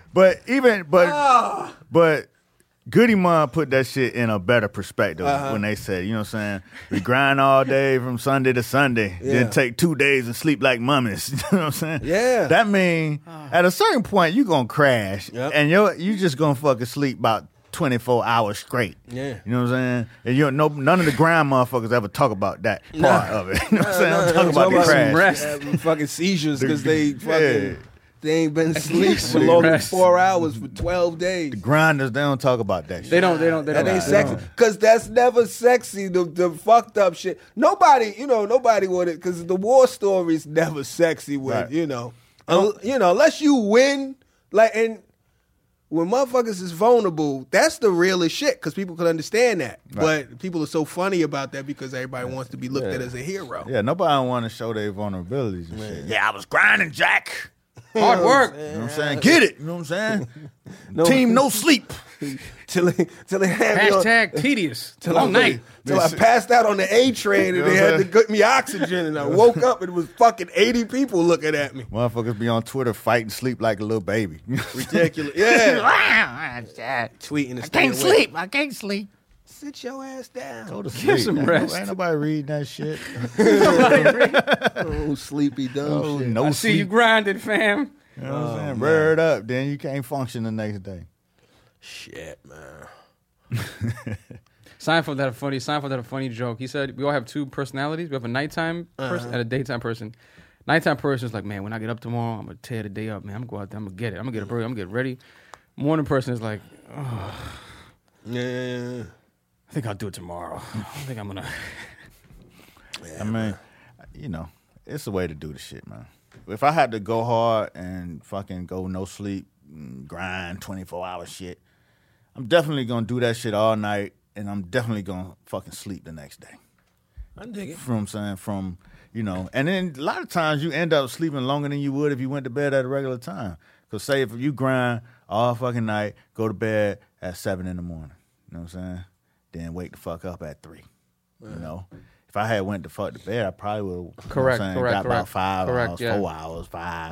[SPEAKER 5] But Goody Mom put that shit in a better perspective when they said, you know what I'm saying? We grind all day from Sunday to Sunday, then take 2 days and sleep like mummies. You know what I'm saying?
[SPEAKER 1] Yeah.
[SPEAKER 5] That mean at a certain point you gonna crash
[SPEAKER 1] Yep.
[SPEAKER 5] and you just gonna fucking sleep about 24 hours straight.
[SPEAKER 1] Yeah.
[SPEAKER 5] You know what I'm saying? And none of the grind motherfuckers ever talk about that part of it. You know what I'm saying? I'm talking about the crash.
[SPEAKER 4] rest.
[SPEAKER 1] Having fucking seizures because they fucking
[SPEAKER 5] Yeah.
[SPEAKER 1] they ain't been asleep for longer than 4 hours for 12 days.
[SPEAKER 5] Grinders, they don't talk about that shit.
[SPEAKER 4] They don't.
[SPEAKER 1] That ain't sexy because that's never sexy. The fucked up shit. Nobody would it because the war story's never sexy. With
[SPEAKER 5] Right.
[SPEAKER 1] unless you win, and when motherfuckers is vulnerable, that's the realest shit because people can understand that.
[SPEAKER 5] Right.
[SPEAKER 1] But people are so funny about that because everybody wants to be looked at as a hero.
[SPEAKER 5] Yeah, nobody want to show their vulnerabilities and shit. Yeah, I was grinding, Jack.
[SPEAKER 4] Hard work.
[SPEAKER 5] You know what I'm saying? Get it. You know what I'm saying? Team no sleep.
[SPEAKER 1] Till they had me on,
[SPEAKER 4] Hashtag tedious.
[SPEAKER 1] till
[SPEAKER 4] Long night.
[SPEAKER 1] Till I passed out on the A train and they had to get me oxygen and I woke up and it was fucking 80 people looking at me.
[SPEAKER 5] Motherfuckers be on Twitter fighting sleep like a little baby.
[SPEAKER 1] Ridiculous. Yeah. Tweeting and staying awake.
[SPEAKER 5] I can't sleep.
[SPEAKER 1] Sit your ass down.
[SPEAKER 5] Go to sleep.
[SPEAKER 4] some
[SPEAKER 5] Ain't
[SPEAKER 4] rest.
[SPEAKER 5] Ain't nobody reading that shit.
[SPEAKER 1] Oh, sleepy dumb shit.
[SPEAKER 5] No
[SPEAKER 4] I see you
[SPEAKER 5] sleep.
[SPEAKER 4] grinding, fam.
[SPEAKER 5] You know what I'm saying? Rear it up, then you can't function the next day.
[SPEAKER 1] Shit, man.
[SPEAKER 4] Seinfeld had a funny joke. He said we all have two personalities. We have a nighttime person and a daytime person. Nighttime person is like, man, when I get up tomorrow, I'm gonna tear the day up, man. I'm gonna go out there, I'm gonna get it. I'm gonna get a burger, I'm gonna get ready. Morning person is like,
[SPEAKER 1] Yeah.
[SPEAKER 4] I think I'll do it tomorrow. I think I'm gonna.
[SPEAKER 5] I mean, it's a way to do the shit, man. If I had to go hard and fucking go no sleep, and grind 24-hour shit, I'm definitely gonna do that shit all night, and I'm definitely gonna fucking sleep the next day.
[SPEAKER 1] I dig it.
[SPEAKER 5] From saying, and then a lot of times you end up sleeping longer than you would if you went to bed at a regular time. Because say if you grind all fucking night, go to bed at 7 in the morning, you know what I'm saying? Then wake the fuck up at 3, you know? If I had went to fuck to bed, I probably would have got about 5 hours, 4 hours, 5. You know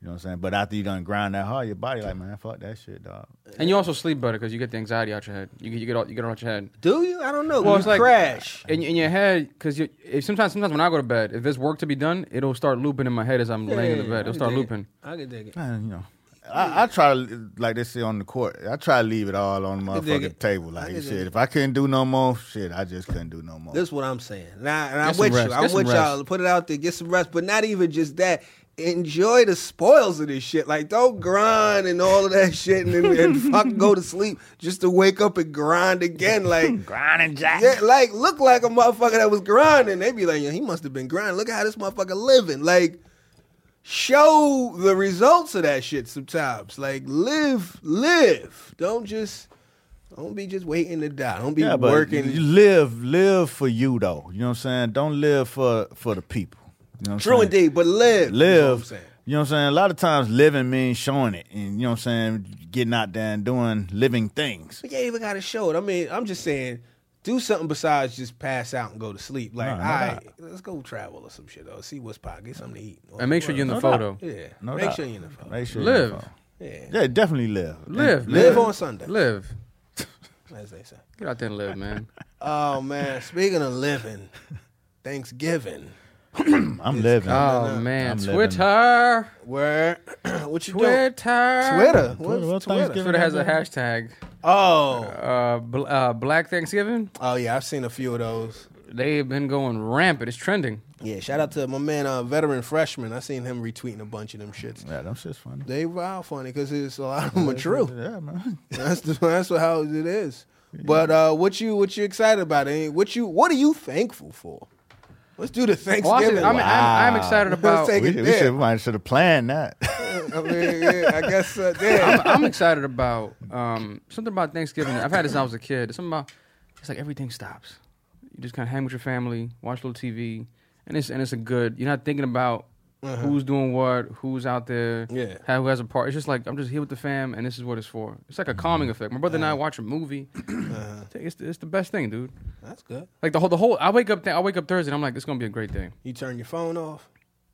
[SPEAKER 5] You know what I'm saying? But after you done grind that hard, your body like, man, fuck that shit, dog.
[SPEAKER 4] And you also sleep better because you get the anxiety out your head. You get it out your head.
[SPEAKER 1] Do you? I don't know.
[SPEAKER 4] Well,
[SPEAKER 1] You
[SPEAKER 4] it's like
[SPEAKER 1] crash.
[SPEAKER 4] in your head because sometimes when I go to bed, if there's work to be done, it'll start looping in my head as I'm laying in the bed. It'll start looping.
[SPEAKER 1] I can dig it.
[SPEAKER 5] Man, you know. I try to, like they say on the court, I try to leave it all on the motherfucking table. Like, shit, if I couldn't do no more, shit, I just couldn't do no more.
[SPEAKER 1] This is what I'm saying. Now, and I'm
[SPEAKER 4] Get some
[SPEAKER 1] with
[SPEAKER 4] rest.
[SPEAKER 1] you.
[SPEAKER 4] Get
[SPEAKER 1] I'm
[SPEAKER 4] some
[SPEAKER 1] with y'all.
[SPEAKER 4] rest.
[SPEAKER 1] Put it out there. Get some rest. But not even just that. Enjoy the spoils of this shit. Like, don't grind and all of that shit and fucking go to sleep just to wake up and grind again. Like,
[SPEAKER 5] grinding, Jack.
[SPEAKER 1] yeah, like, look like a motherfucker that was grinding. They be like, yeah, he must have been grinding. Look at how this motherfucker living. Like, show the results of that shit sometimes. Like, live. Don't be just waiting to die. Don't be working.
[SPEAKER 5] You live for you though. You know what I'm saying? Don't live for the people. You know what I'm
[SPEAKER 1] True
[SPEAKER 5] saying?
[SPEAKER 1] indeed, but live. That's what I'm
[SPEAKER 5] Live.
[SPEAKER 1] saying.
[SPEAKER 5] You know what I'm saying? A lot of times living means showing it. And you know what I'm saying? Getting out there and doing living things.
[SPEAKER 1] But you ain't even got to show it. I mean, I'm just saying, do something besides just pass out and go to sleep. Like,
[SPEAKER 5] No,
[SPEAKER 1] all
[SPEAKER 5] no
[SPEAKER 1] right,
[SPEAKER 5] doubt.
[SPEAKER 1] let's go travel or some shit, though. See what's poppin'. Get something to eat.
[SPEAKER 4] And make sure you're in the
[SPEAKER 5] No
[SPEAKER 4] photo.
[SPEAKER 1] Yeah.
[SPEAKER 5] No
[SPEAKER 1] Make
[SPEAKER 5] doubt.
[SPEAKER 1] sure you're in the photo.
[SPEAKER 5] Make sure
[SPEAKER 4] Live.
[SPEAKER 5] you know.
[SPEAKER 1] Yeah.
[SPEAKER 5] Yeah, definitely live.
[SPEAKER 4] Live.
[SPEAKER 1] Live on Sunday,
[SPEAKER 4] Live.
[SPEAKER 1] as they say.
[SPEAKER 4] Get out there and live, man.
[SPEAKER 1] Oh, man. Speaking of living, Thanksgiving.
[SPEAKER 5] I'm living.
[SPEAKER 4] Oh man,
[SPEAKER 5] I'm living.
[SPEAKER 4] Twitter.
[SPEAKER 1] Where? What you doing?
[SPEAKER 4] Twitter.
[SPEAKER 1] Twitter.
[SPEAKER 5] What
[SPEAKER 1] What's
[SPEAKER 5] Thanksgiving?
[SPEAKER 1] Twitter?
[SPEAKER 4] Twitter has a hashtag.
[SPEAKER 1] Oh.
[SPEAKER 4] Black Thanksgiving.
[SPEAKER 1] Oh, yeah. I've seen a few of those.
[SPEAKER 4] They've been going rampant. It's trending.
[SPEAKER 1] Yeah. Shout out to my man, Veteran Freshman. I seen him retweeting a bunch of them shits.
[SPEAKER 5] Yeah, them shit's funny.
[SPEAKER 1] They wild funny because it's a lot of them are true.
[SPEAKER 5] Yeah, man.
[SPEAKER 1] That's how it is. But what you excited about? What are you thankful for? Let's do the Thanksgiving.
[SPEAKER 4] Well, I'm excited about.
[SPEAKER 1] Take it there.
[SPEAKER 5] We might should have planned that.
[SPEAKER 1] I mean, yeah, I guess. Damn.
[SPEAKER 4] I'm excited about something about Thanksgiving. I've had this since I was a kid. It's something about it's like everything stops. You just kind of hang with your family, watch a little TV, and it's a good. You're not thinking about who's doing what, who's out there, who has a part. It's just like I'm just here with the fam, and this is what it's for. It's like a calming effect. My brother and I watch a movie. It's the best thing, dude.
[SPEAKER 1] That's good.
[SPEAKER 4] Like the whole. I wake up Thursday, and I'm like, it's gonna be a great day.
[SPEAKER 1] You turn your phone off.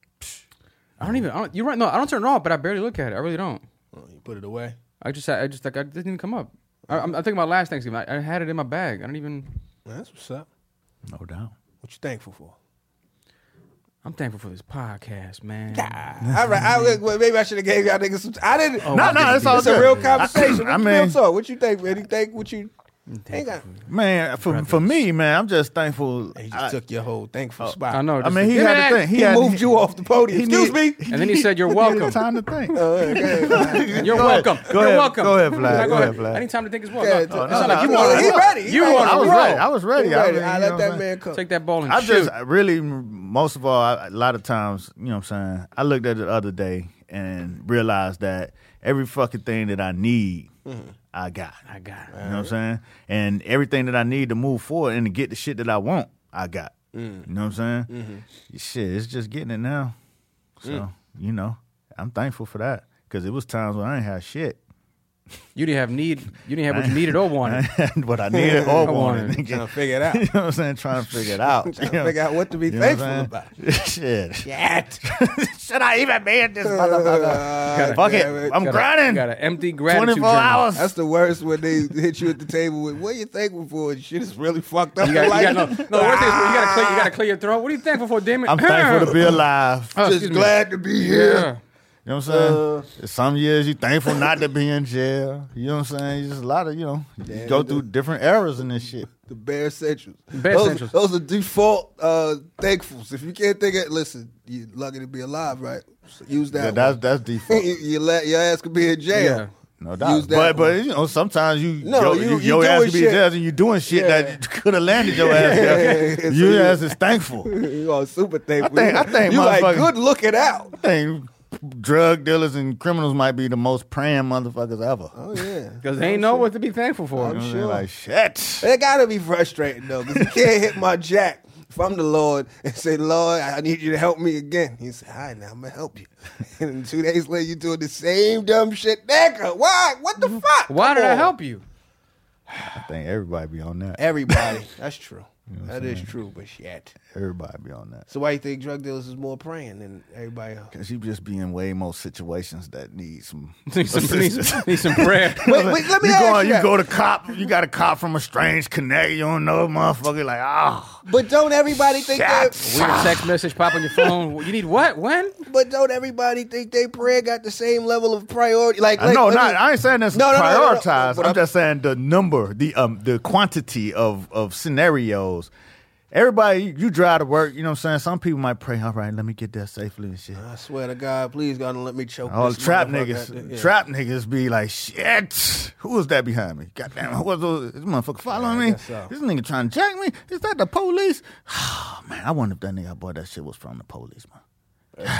[SPEAKER 4] You're right. No, I don't turn it off, but I barely look at it. I really don't.
[SPEAKER 1] Oh, you put it away.
[SPEAKER 4] I didn't even come up. I'm thinking about last Thanksgiving. I had it in my bag. I don't even.
[SPEAKER 1] That's what's up.
[SPEAKER 5] No doubt.
[SPEAKER 1] What you thankful for?
[SPEAKER 4] I'm thankful for this podcast, man.
[SPEAKER 1] All right. Maybe I should have gave y'all niggas some. I didn't.
[SPEAKER 5] No, it's all
[SPEAKER 1] It's a
[SPEAKER 5] good.
[SPEAKER 1] real conversation.
[SPEAKER 5] I
[SPEAKER 1] What you
[SPEAKER 5] mean-
[SPEAKER 1] real talk? What you think, man? You think what you ain't got?
[SPEAKER 5] Man, for me, man, I'm just thankful.
[SPEAKER 1] He just took your whole thankful spot.
[SPEAKER 4] I know.
[SPEAKER 5] I mean, he had to think.
[SPEAKER 1] He moved you off the podium. Excuse me.
[SPEAKER 4] And then he said, "You're
[SPEAKER 5] He
[SPEAKER 4] welcome."
[SPEAKER 5] needed time to think.
[SPEAKER 4] You're welcome.
[SPEAKER 5] Go
[SPEAKER 4] You're
[SPEAKER 5] ahead.
[SPEAKER 4] welcome.
[SPEAKER 5] Go ahead, Vlad.
[SPEAKER 4] Go ahead.
[SPEAKER 5] Vlad.
[SPEAKER 4] I need time to think as well.
[SPEAKER 1] Yeah,
[SPEAKER 4] It's
[SPEAKER 1] no,
[SPEAKER 4] not like you
[SPEAKER 5] no,
[SPEAKER 4] want
[SPEAKER 1] he
[SPEAKER 4] to.
[SPEAKER 1] ready.
[SPEAKER 4] You
[SPEAKER 1] ready.
[SPEAKER 4] want
[SPEAKER 5] I
[SPEAKER 4] to
[SPEAKER 5] was
[SPEAKER 4] roll.
[SPEAKER 5] ready. I was ready.
[SPEAKER 1] He ready.
[SPEAKER 5] I
[SPEAKER 1] I
[SPEAKER 5] mean,
[SPEAKER 1] let
[SPEAKER 5] you know
[SPEAKER 1] that
[SPEAKER 5] what I'm
[SPEAKER 1] man come.
[SPEAKER 4] Take that ball and
[SPEAKER 5] I
[SPEAKER 4] shoot.
[SPEAKER 5] just really, most of all, a lot of times, you know what I'm saying, I looked at it the other day and realized that every fucking thing that I need, I got.
[SPEAKER 4] I got it.
[SPEAKER 5] You know what I'm saying? And everything that I need to move forward and to get the shit that I want, I got. You know what I'm saying? Shit, it's just getting it now. So, you know, I'm thankful for that. Because it was times when I didn't have shit.
[SPEAKER 4] You didn't have what you needed or wanted.
[SPEAKER 5] What I needed or
[SPEAKER 4] I wanted.
[SPEAKER 5] wanted.
[SPEAKER 1] Trying to figure it out.
[SPEAKER 5] You know what I'm saying? Trying to figure it out.
[SPEAKER 1] Trying to figure out what to be
[SPEAKER 5] You know what
[SPEAKER 1] thankful
[SPEAKER 5] I'm
[SPEAKER 1] about.
[SPEAKER 5] saying? Shit.
[SPEAKER 1] Shit.
[SPEAKER 5] Should I even be in this motherfucker? Fuck
[SPEAKER 1] damn
[SPEAKER 5] it. I'm
[SPEAKER 4] You
[SPEAKER 5] grinding.
[SPEAKER 4] got an empty gratitude
[SPEAKER 5] 24
[SPEAKER 4] journal.
[SPEAKER 5] hours.
[SPEAKER 1] That's the worst when they hit you at the table with what you thankful for and shit is really fucked up.
[SPEAKER 4] You got,
[SPEAKER 1] Like,
[SPEAKER 4] no. The worst thing is when you gotta clear your throat. What are you thankful for, Damon?
[SPEAKER 5] I'm thankful to be alive.
[SPEAKER 4] Oh,
[SPEAKER 1] just
[SPEAKER 4] excuse me.
[SPEAKER 1] glad to be here.
[SPEAKER 4] Yeah.
[SPEAKER 5] You know what I'm saying? Some years you thankful not to be in jail. You know what I'm saying? It's just a lot of, you go through different eras in this shit.
[SPEAKER 1] The bare essentials.
[SPEAKER 4] Bare
[SPEAKER 1] those,
[SPEAKER 4] essentials.
[SPEAKER 1] Those are default thankfuls. If you can't think it, listen, you're lucky to be alive, right? So use that.
[SPEAKER 5] That's default.
[SPEAKER 1] Your ass could be in jail.
[SPEAKER 4] Yeah.
[SPEAKER 5] No doubt.
[SPEAKER 1] Use that
[SPEAKER 5] But sometimes you
[SPEAKER 1] you
[SPEAKER 5] your ass
[SPEAKER 1] doing
[SPEAKER 5] could be in
[SPEAKER 1] shit.
[SPEAKER 5] jail and you doing shit that could have landed your ass there.
[SPEAKER 1] So
[SPEAKER 5] Your ass is thankful.
[SPEAKER 1] You are super thankful.
[SPEAKER 5] I think
[SPEAKER 1] you like
[SPEAKER 5] motherfucker-
[SPEAKER 1] good looking out.
[SPEAKER 5] I think drug dealers and criminals might be the most praying motherfuckers ever.
[SPEAKER 1] Oh yeah,
[SPEAKER 4] Because they ain't know what to be thankful for.
[SPEAKER 5] You know what I'm
[SPEAKER 1] sure.
[SPEAKER 5] Like shit.
[SPEAKER 1] it gotta be frustrating though, because you can't hit my jack from the Lord and say, Lord, I need you to help me again. He said, all right, now I'm gonna help you. And then 2 days later, you doing the same dumb shit. Nigga, why? What the fuck?
[SPEAKER 4] Why
[SPEAKER 1] Come
[SPEAKER 4] did I
[SPEAKER 1] on.
[SPEAKER 4] help you?
[SPEAKER 5] I think everybody be on that.
[SPEAKER 1] Everybody. That's true.
[SPEAKER 5] You know what
[SPEAKER 1] That
[SPEAKER 5] I'm
[SPEAKER 1] is
[SPEAKER 5] saying?
[SPEAKER 1] true, but shit.
[SPEAKER 5] Everybody be on that.
[SPEAKER 1] So why you think drug dealers is more praying than everybody else?
[SPEAKER 5] Because you just be in way more situations that need some
[SPEAKER 4] Need some
[SPEAKER 5] assistance.
[SPEAKER 4] prayer.
[SPEAKER 1] Wait, let me ask you
[SPEAKER 5] You
[SPEAKER 1] that.
[SPEAKER 5] go to cop, you got a cop from a strange connect, you don't know, motherfucker, like,
[SPEAKER 1] But don't everybody think that?
[SPEAKER 4] Weird text message pop on your phone. You need what? When?
[SPEAKER 1] But don't everybody think they prayer got the same level of priority? Like
[SPEAKER 5] no,
[SPEAKER 1] let me-
[SPEAKER 5] I ain't saying that's
[SPEAKER 1] No,
[SPEAKER 5] prioritized.
[SPEAKER 1] but
[SPEAKER 5] I'm just saying the number, the quantity of scenarios. Everybody, you drive to work, you know what I'm saying? Some people might pray, all right, let me get there safely and shit.
[SPEAKER 1] I swear to God, please God, don't let me choke.
[SPEAKER 5] All
[SPEAKER 1] this
[SPEAKER 5] the trap
[SPEAKER 1] motherfucker.
[SPEAKER 5] niggas,
[SPEAKER 1] Yeah.
[SPEAKER 5] trap niggas be like, shit, who was that behind me? Goddamn, who was this motherfucker following
[SPEAKER 1] I
[SPEAKER 5] me?
[SPEAKER 1] guess so.
[SPEAKER 5] This nigga trying to check me? Is that the police? Oh, man, I wonder if that nigga I bought that shit was from the police, man.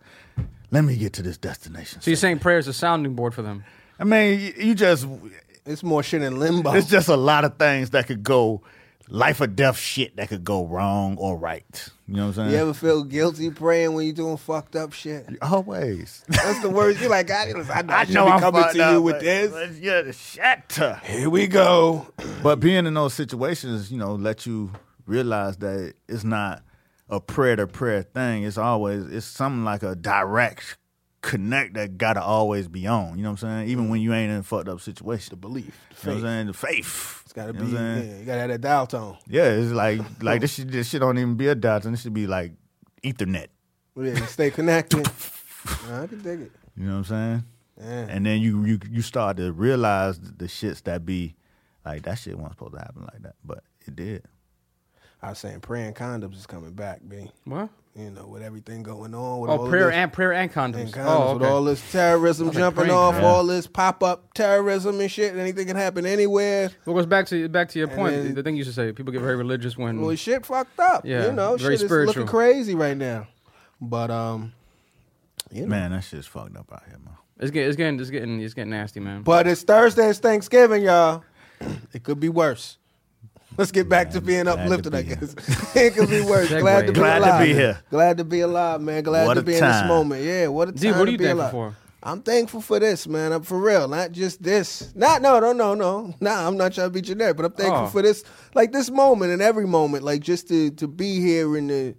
[SPEAKER 5] Let me get to this destination.
[SPEAKER 4] So you're saying prayer is a sounding board for them?
[SPEAKER 5] I mean, you just,
[SPEAKER 1] It's more shit in limbo.
[SPEAKER 5] it's just a lot of things that could go, life or death shit that could go wrong or right. You know what I'm saying?
[SPEAKER 1] You ever feel guilty praying when you doing fucked up shit?
[SPEAKER 5] Always.
[SPEAKER 1] That's the worst. You're like, I
[SPEAKER 5] I
[SPEAKER 1] should
[SPEAKER 5] know
[SPEAKER 1] be
[SPEAKER 5] I'm
[SPEAKER 1] coming
[SPEAKER 5] fucked
[SPEAKER 1] to
[SPEAKER 5] up,
[SPEAKER 1] you with
[SPEAKER 5] but-
[SPEAKER 1] this.
[SPEAKER 5] but yeah, shit.
[SPEAKER 1] Here we go.
[SPEAKER 5] But being in those situations, you know, let you realize that it's not a prayer to prayer thing. It's something like a direct connect that gotta always be on. You know what I'm saying? Even when you ain't in a fucked up situation.
[SPEAKER 1] The belief,
[SPEAKER 5] You know what I'm saying? The faith.
[SPEAKER 1] It's got to
[SPEAKER 5] You
[SPEAKER 1] be.
[SPEAKER 5] know what I'm
[SPEAKER 1] Yeah,
[SPEAKER 5] saying?
[SPEAKER 1] you got to have that dial tone.
[SPEAKER 5] Yeah, it's like this shit don't even be a dot, and this should be like Ethernet.
[SPEAKER 1] Yeah, you stay connected. I can dig it.
[SPEAKER 5] You know what I'm saying?
[SPEAKER 1] Yeah.
[SPEAKER 5] And then you start to realize the shits that be like that shit wasn't supposed to happen like that, but it did.
[SPEAKER 1] I was saying praying condoms is coming back, B.
[SPEAKER 4] What?
[SPEAKER 1] You know, with everything going on. With
[SPEAKER 4] Oh,
[SPEAKER 1] all
[SPEAKER 4] prayer
[SPEAKER 1] this,
[SPEAKER 4] and condoms.
[SPEAKER 1] and condoms,
[SPEAKER 4] Oh,
[SPEAKER 1] with
[SPEAKER 4] okay.
[SPEAKER 1] all this terrorism
[SPEAKER 4] was like
[SPEAKER 1] jumping
[SPEAKER 4] praying
[SPEAKER 1] off,
[SPEAKER 4] condoms.
[SPEAKER 1] all this pop-up terrorism and shit. Anything can happen anywhere.
[SPEAKER 4] Well, it goes back to your
[SPEAKER 1] And
[SPEAKER 4] point.
[SPEAKER 1] then-
[SPEAKER 4] The thing you should say, people get very religious when
[SPEAKER 1] Well, shit fucked up.
[SPEAKER 4] Yeah,
[SPEAKER 1] You know,
[SPEAKER 4] very
[SPEAKER 1] shit
[SPEAKER 4] spiritual.
[SPEAKER 1] is looking crazy right now. But you know.
[SPEAKER 5] Man, that shit's fucked up out here, man.
[SPEAKER 4] it's getting nasty, man.
[SPEAKER 1] But it's Thursday, it's Thanksgiving, y'all. It could be worse. Let's get back to being
[SPEAKER 5] glad to
[SPEAKER 1] uplifted,
[SPEAKER 5] be
[SPEAKER 1] I
[SPEAKER 5] here.
[SPEAKER 1] guess. It could be worse.
[SPEAKER 4] Segue.
[SPEAKER 1] Glad to be
[SPEAKER 5] Glad to
[SPEAKER 1] alive.
[SPEAKER 5] be here.
[SPEAKER 1] Glad to be alive, man. Glad
[SPEAKER 5] What
[SPEAKER 1] to
[SPEAKER 5] a
[SPEAKER 1] be in this
[SPEAKER 5] time.
[SPEAKER 1] moment. Yeah, what a time
[SPEAKER 4] D, what are
[SPEAKER 1] to
[SPEAKER 4] you
[SPEAKER 1] be
[SPEAKER 4] thankful
[SPEAKER 1] alive.
[SPEAKER 4] for?
[SPEAKER 1] I'm thankful for this, man. I'm for real. Not just this. No. Nah, I'm not trying to be generic, but I'm thankful
[SPEAKER 4] Oh.
[SPEAKER 1] for this, like this moment and every moment, like just to be here and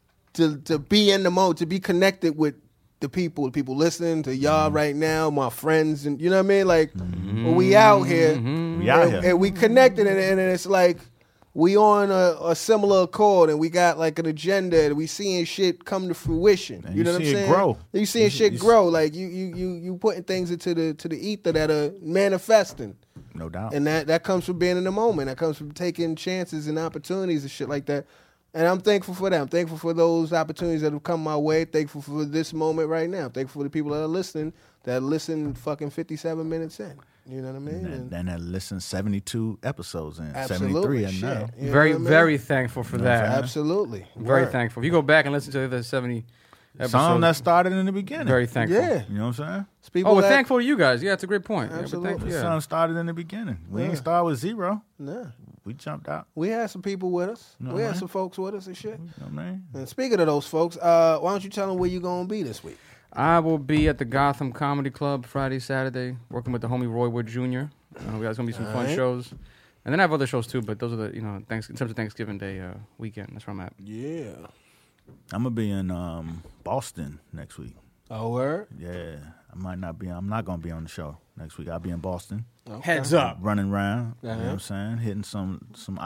[SPEAKER 1] to be in the moment, to be connected with the people listening to y'all right now, my friends, and you know what I mean? Like when we out here,
[SPEAKER 5] We out here.
[SPEAKER 1] and we connected, and it's like we on a similar accord, and we got like an agenda, and we seeing shit come to fruition.
[SPEAKER 5] And
[SPEAKER 1] you know
[SPEAKER 5] you
[SPEAKER 1] what I'm
[SPEAKER 5] see it
[SPEAKER 1] saying?
[SPEAKER 5] grow.
[SPEAKER 1] You seeing shit grow, like you putting things into the ether that are manifesting,
[SPEAKER 5] No doubt.
[SPEAKER 1] and that comes from being in the moment. That comes from taking chances and opportunities and shit like that. And I'm thankful for that. I'm thankful for those opportunities that have come my way. Thankful for this moment right now. Thankful for the people that are listening, that listen fucking 57 minutes in. You know what I mean?
[SPEAKER 5] And I listened 72 episodes in,
[SPEAKER 1] Absolutely.
[SPEAKER 5] 73 and
[SPEAKER 1] Shit.
[SPEAKER 5] now.
[SPEAKER 1] You know
[SPEAKER 4] Very,
[SPEAKER 1] what I mean?
[SPEAKER 4] very thankful for that.
[SPEAKER 1] Absolutely.
[SPEAKER 4] Very
[SPEAKER 1] Word.
[SPEAKER 4] thankful. If you go back and listen to the other 70 episodes,
[SPEAKER 5] Some that started in the beginning.
[SPEAKER 4] very thankful.
[SPEAKER 1] Yeah.
[SPEAKER 5] You know what I'm saying?
[SPEAKER 1] It's people
[SPEAKER 4] Oh, we're
[SPEAKER 1] that-
[SPEAKER 4] thankful to you guys. Yeah, it's a great point.
[SPEAKER 1] Absolutely.
[SPEAKER 4] Yeah, yeah.
[SPEAKER 5] Some started in the beginning. We ain't start with zero.
[SPEAKER 1] Nah.
[SPEAKER 5] We jumped out.
[SPEAKER 1] We had some people with us.
[SPEAKER 5] No,
[SPEAKER 1] we had
[SPEAKER 5] man.
[SPEAKER 1] some folks with us and shit.
[SPEAKER 5] You know what I mean?
[SPEAKER 1] And speaking of those folks, why don't you tell them where you gonna be this week?
[SPEAKER 4] I will be at the Gotham Comedy Club Friday, Saturday, working with the homie Roy Wood Jr. There's gonna be some fun
[SPEAKER 1] Alright.
[SPEAKER 4] shows, and then I have other shows too. But those are the in terms of Thanksgiving Day weekend. That's where I'm at.
[SPEAKER 1] Yeah.
[SPEAKER 5] I'm gonna be in Boston next week.
[SPEAKER 1] Oh, word?
[SPEAKER 5] Yeah, I might not be. I'm not gonna be on the show next week. I'll be in Boston,
[SPEAKER 4] Heads up.
[SPEAKER 5] running around. You know
[SPEAKER 1] Uh-huh.
[SPEAKER 5] what I'm saying? Hitting some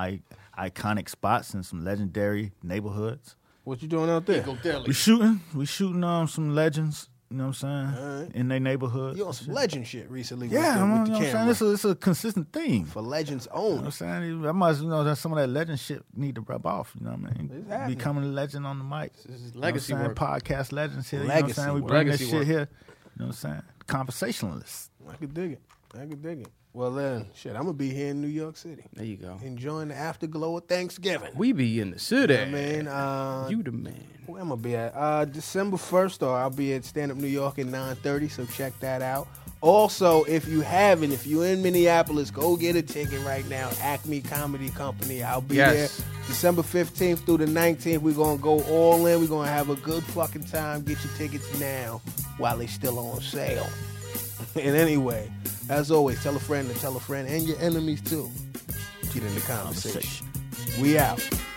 [SPEAKER 5] iconic spots and some legendary neighborhoods.
[SPEAKER 1] What you doing out there?
[SPEAKER 5] We shooting some legends. You know what I'm saying?
[SPEAKER 1] Alright.
[SPEAKER 5] In their neighborhood.
[SPEAKER 1] You on some legend shit recently
[SPEAKER 5] Yeah,
[SPEAKER 1] with
[SPEAKER 5] you
[SPEAKER 1] the
[SPEAKER 5] know what I'm
[SPEAKER 1] camera.
[SPEAKER 5] saying? It's a consistent theme.
[SPEAKER 1] For legends
[SPEAKER 5] You know what
[SPEAKER 1] only.
[SPEAKER 5] I'm saying? I must that some of that legend shit need to rub off. You know what I mean?
[SPEAKER 1] It's happening.
[SPEAKER 5] Becoming a legend on the mic.
[SPEAKER 4] This is
[SPEAKER 5] You know
[SPEAKER 4] legacy
[SPEAKER 5] what I'm
[SPEAKER 4] work.
[SPEAKER 5] saying? Podcast legends here.
[SPEAKER 1] Legacy
[SPEAKER 5] You know what I'm saying? We
[SPEAKER 1] work.
[SPEAKER 5] bring
[SPEAKER 4] Legacy
[SPEAKER 5] this shit
[SPEAKER 4] work.
[SPEAKER 5] here. You know what I'm saying? Conversationalists.
[SPEAKER 1] I could dig it. Well then, shit, I'm gonna be here in New York City,
[SPEAKER 4] There you go.
[SPEAKER 1] enjoying the afterglow of Thanksgiving.
[SPEAKER 4] We be in the city.
[SPEAKER 1] I mean,
[SPEAKER 4] You the man.
[SPEAKER 1] where I'm gonna be at? December 1st, or I'll be at Stand Up New York at 9:30. So check that out. Also, if you're in Minneapolis, go get a ticket right now. Acme Comedy Company. I'll be
[SPEAKER 4] Yes.
[SPEAKER 1] there December 15th through the 19th. We're gonna go all in. We're gonna have a good fucking time. Get your tickets now while they're still on sale. And anyway, as always, tell a friend, and your enemies too. Get in the conversation.
[SPEAKER 5] We out.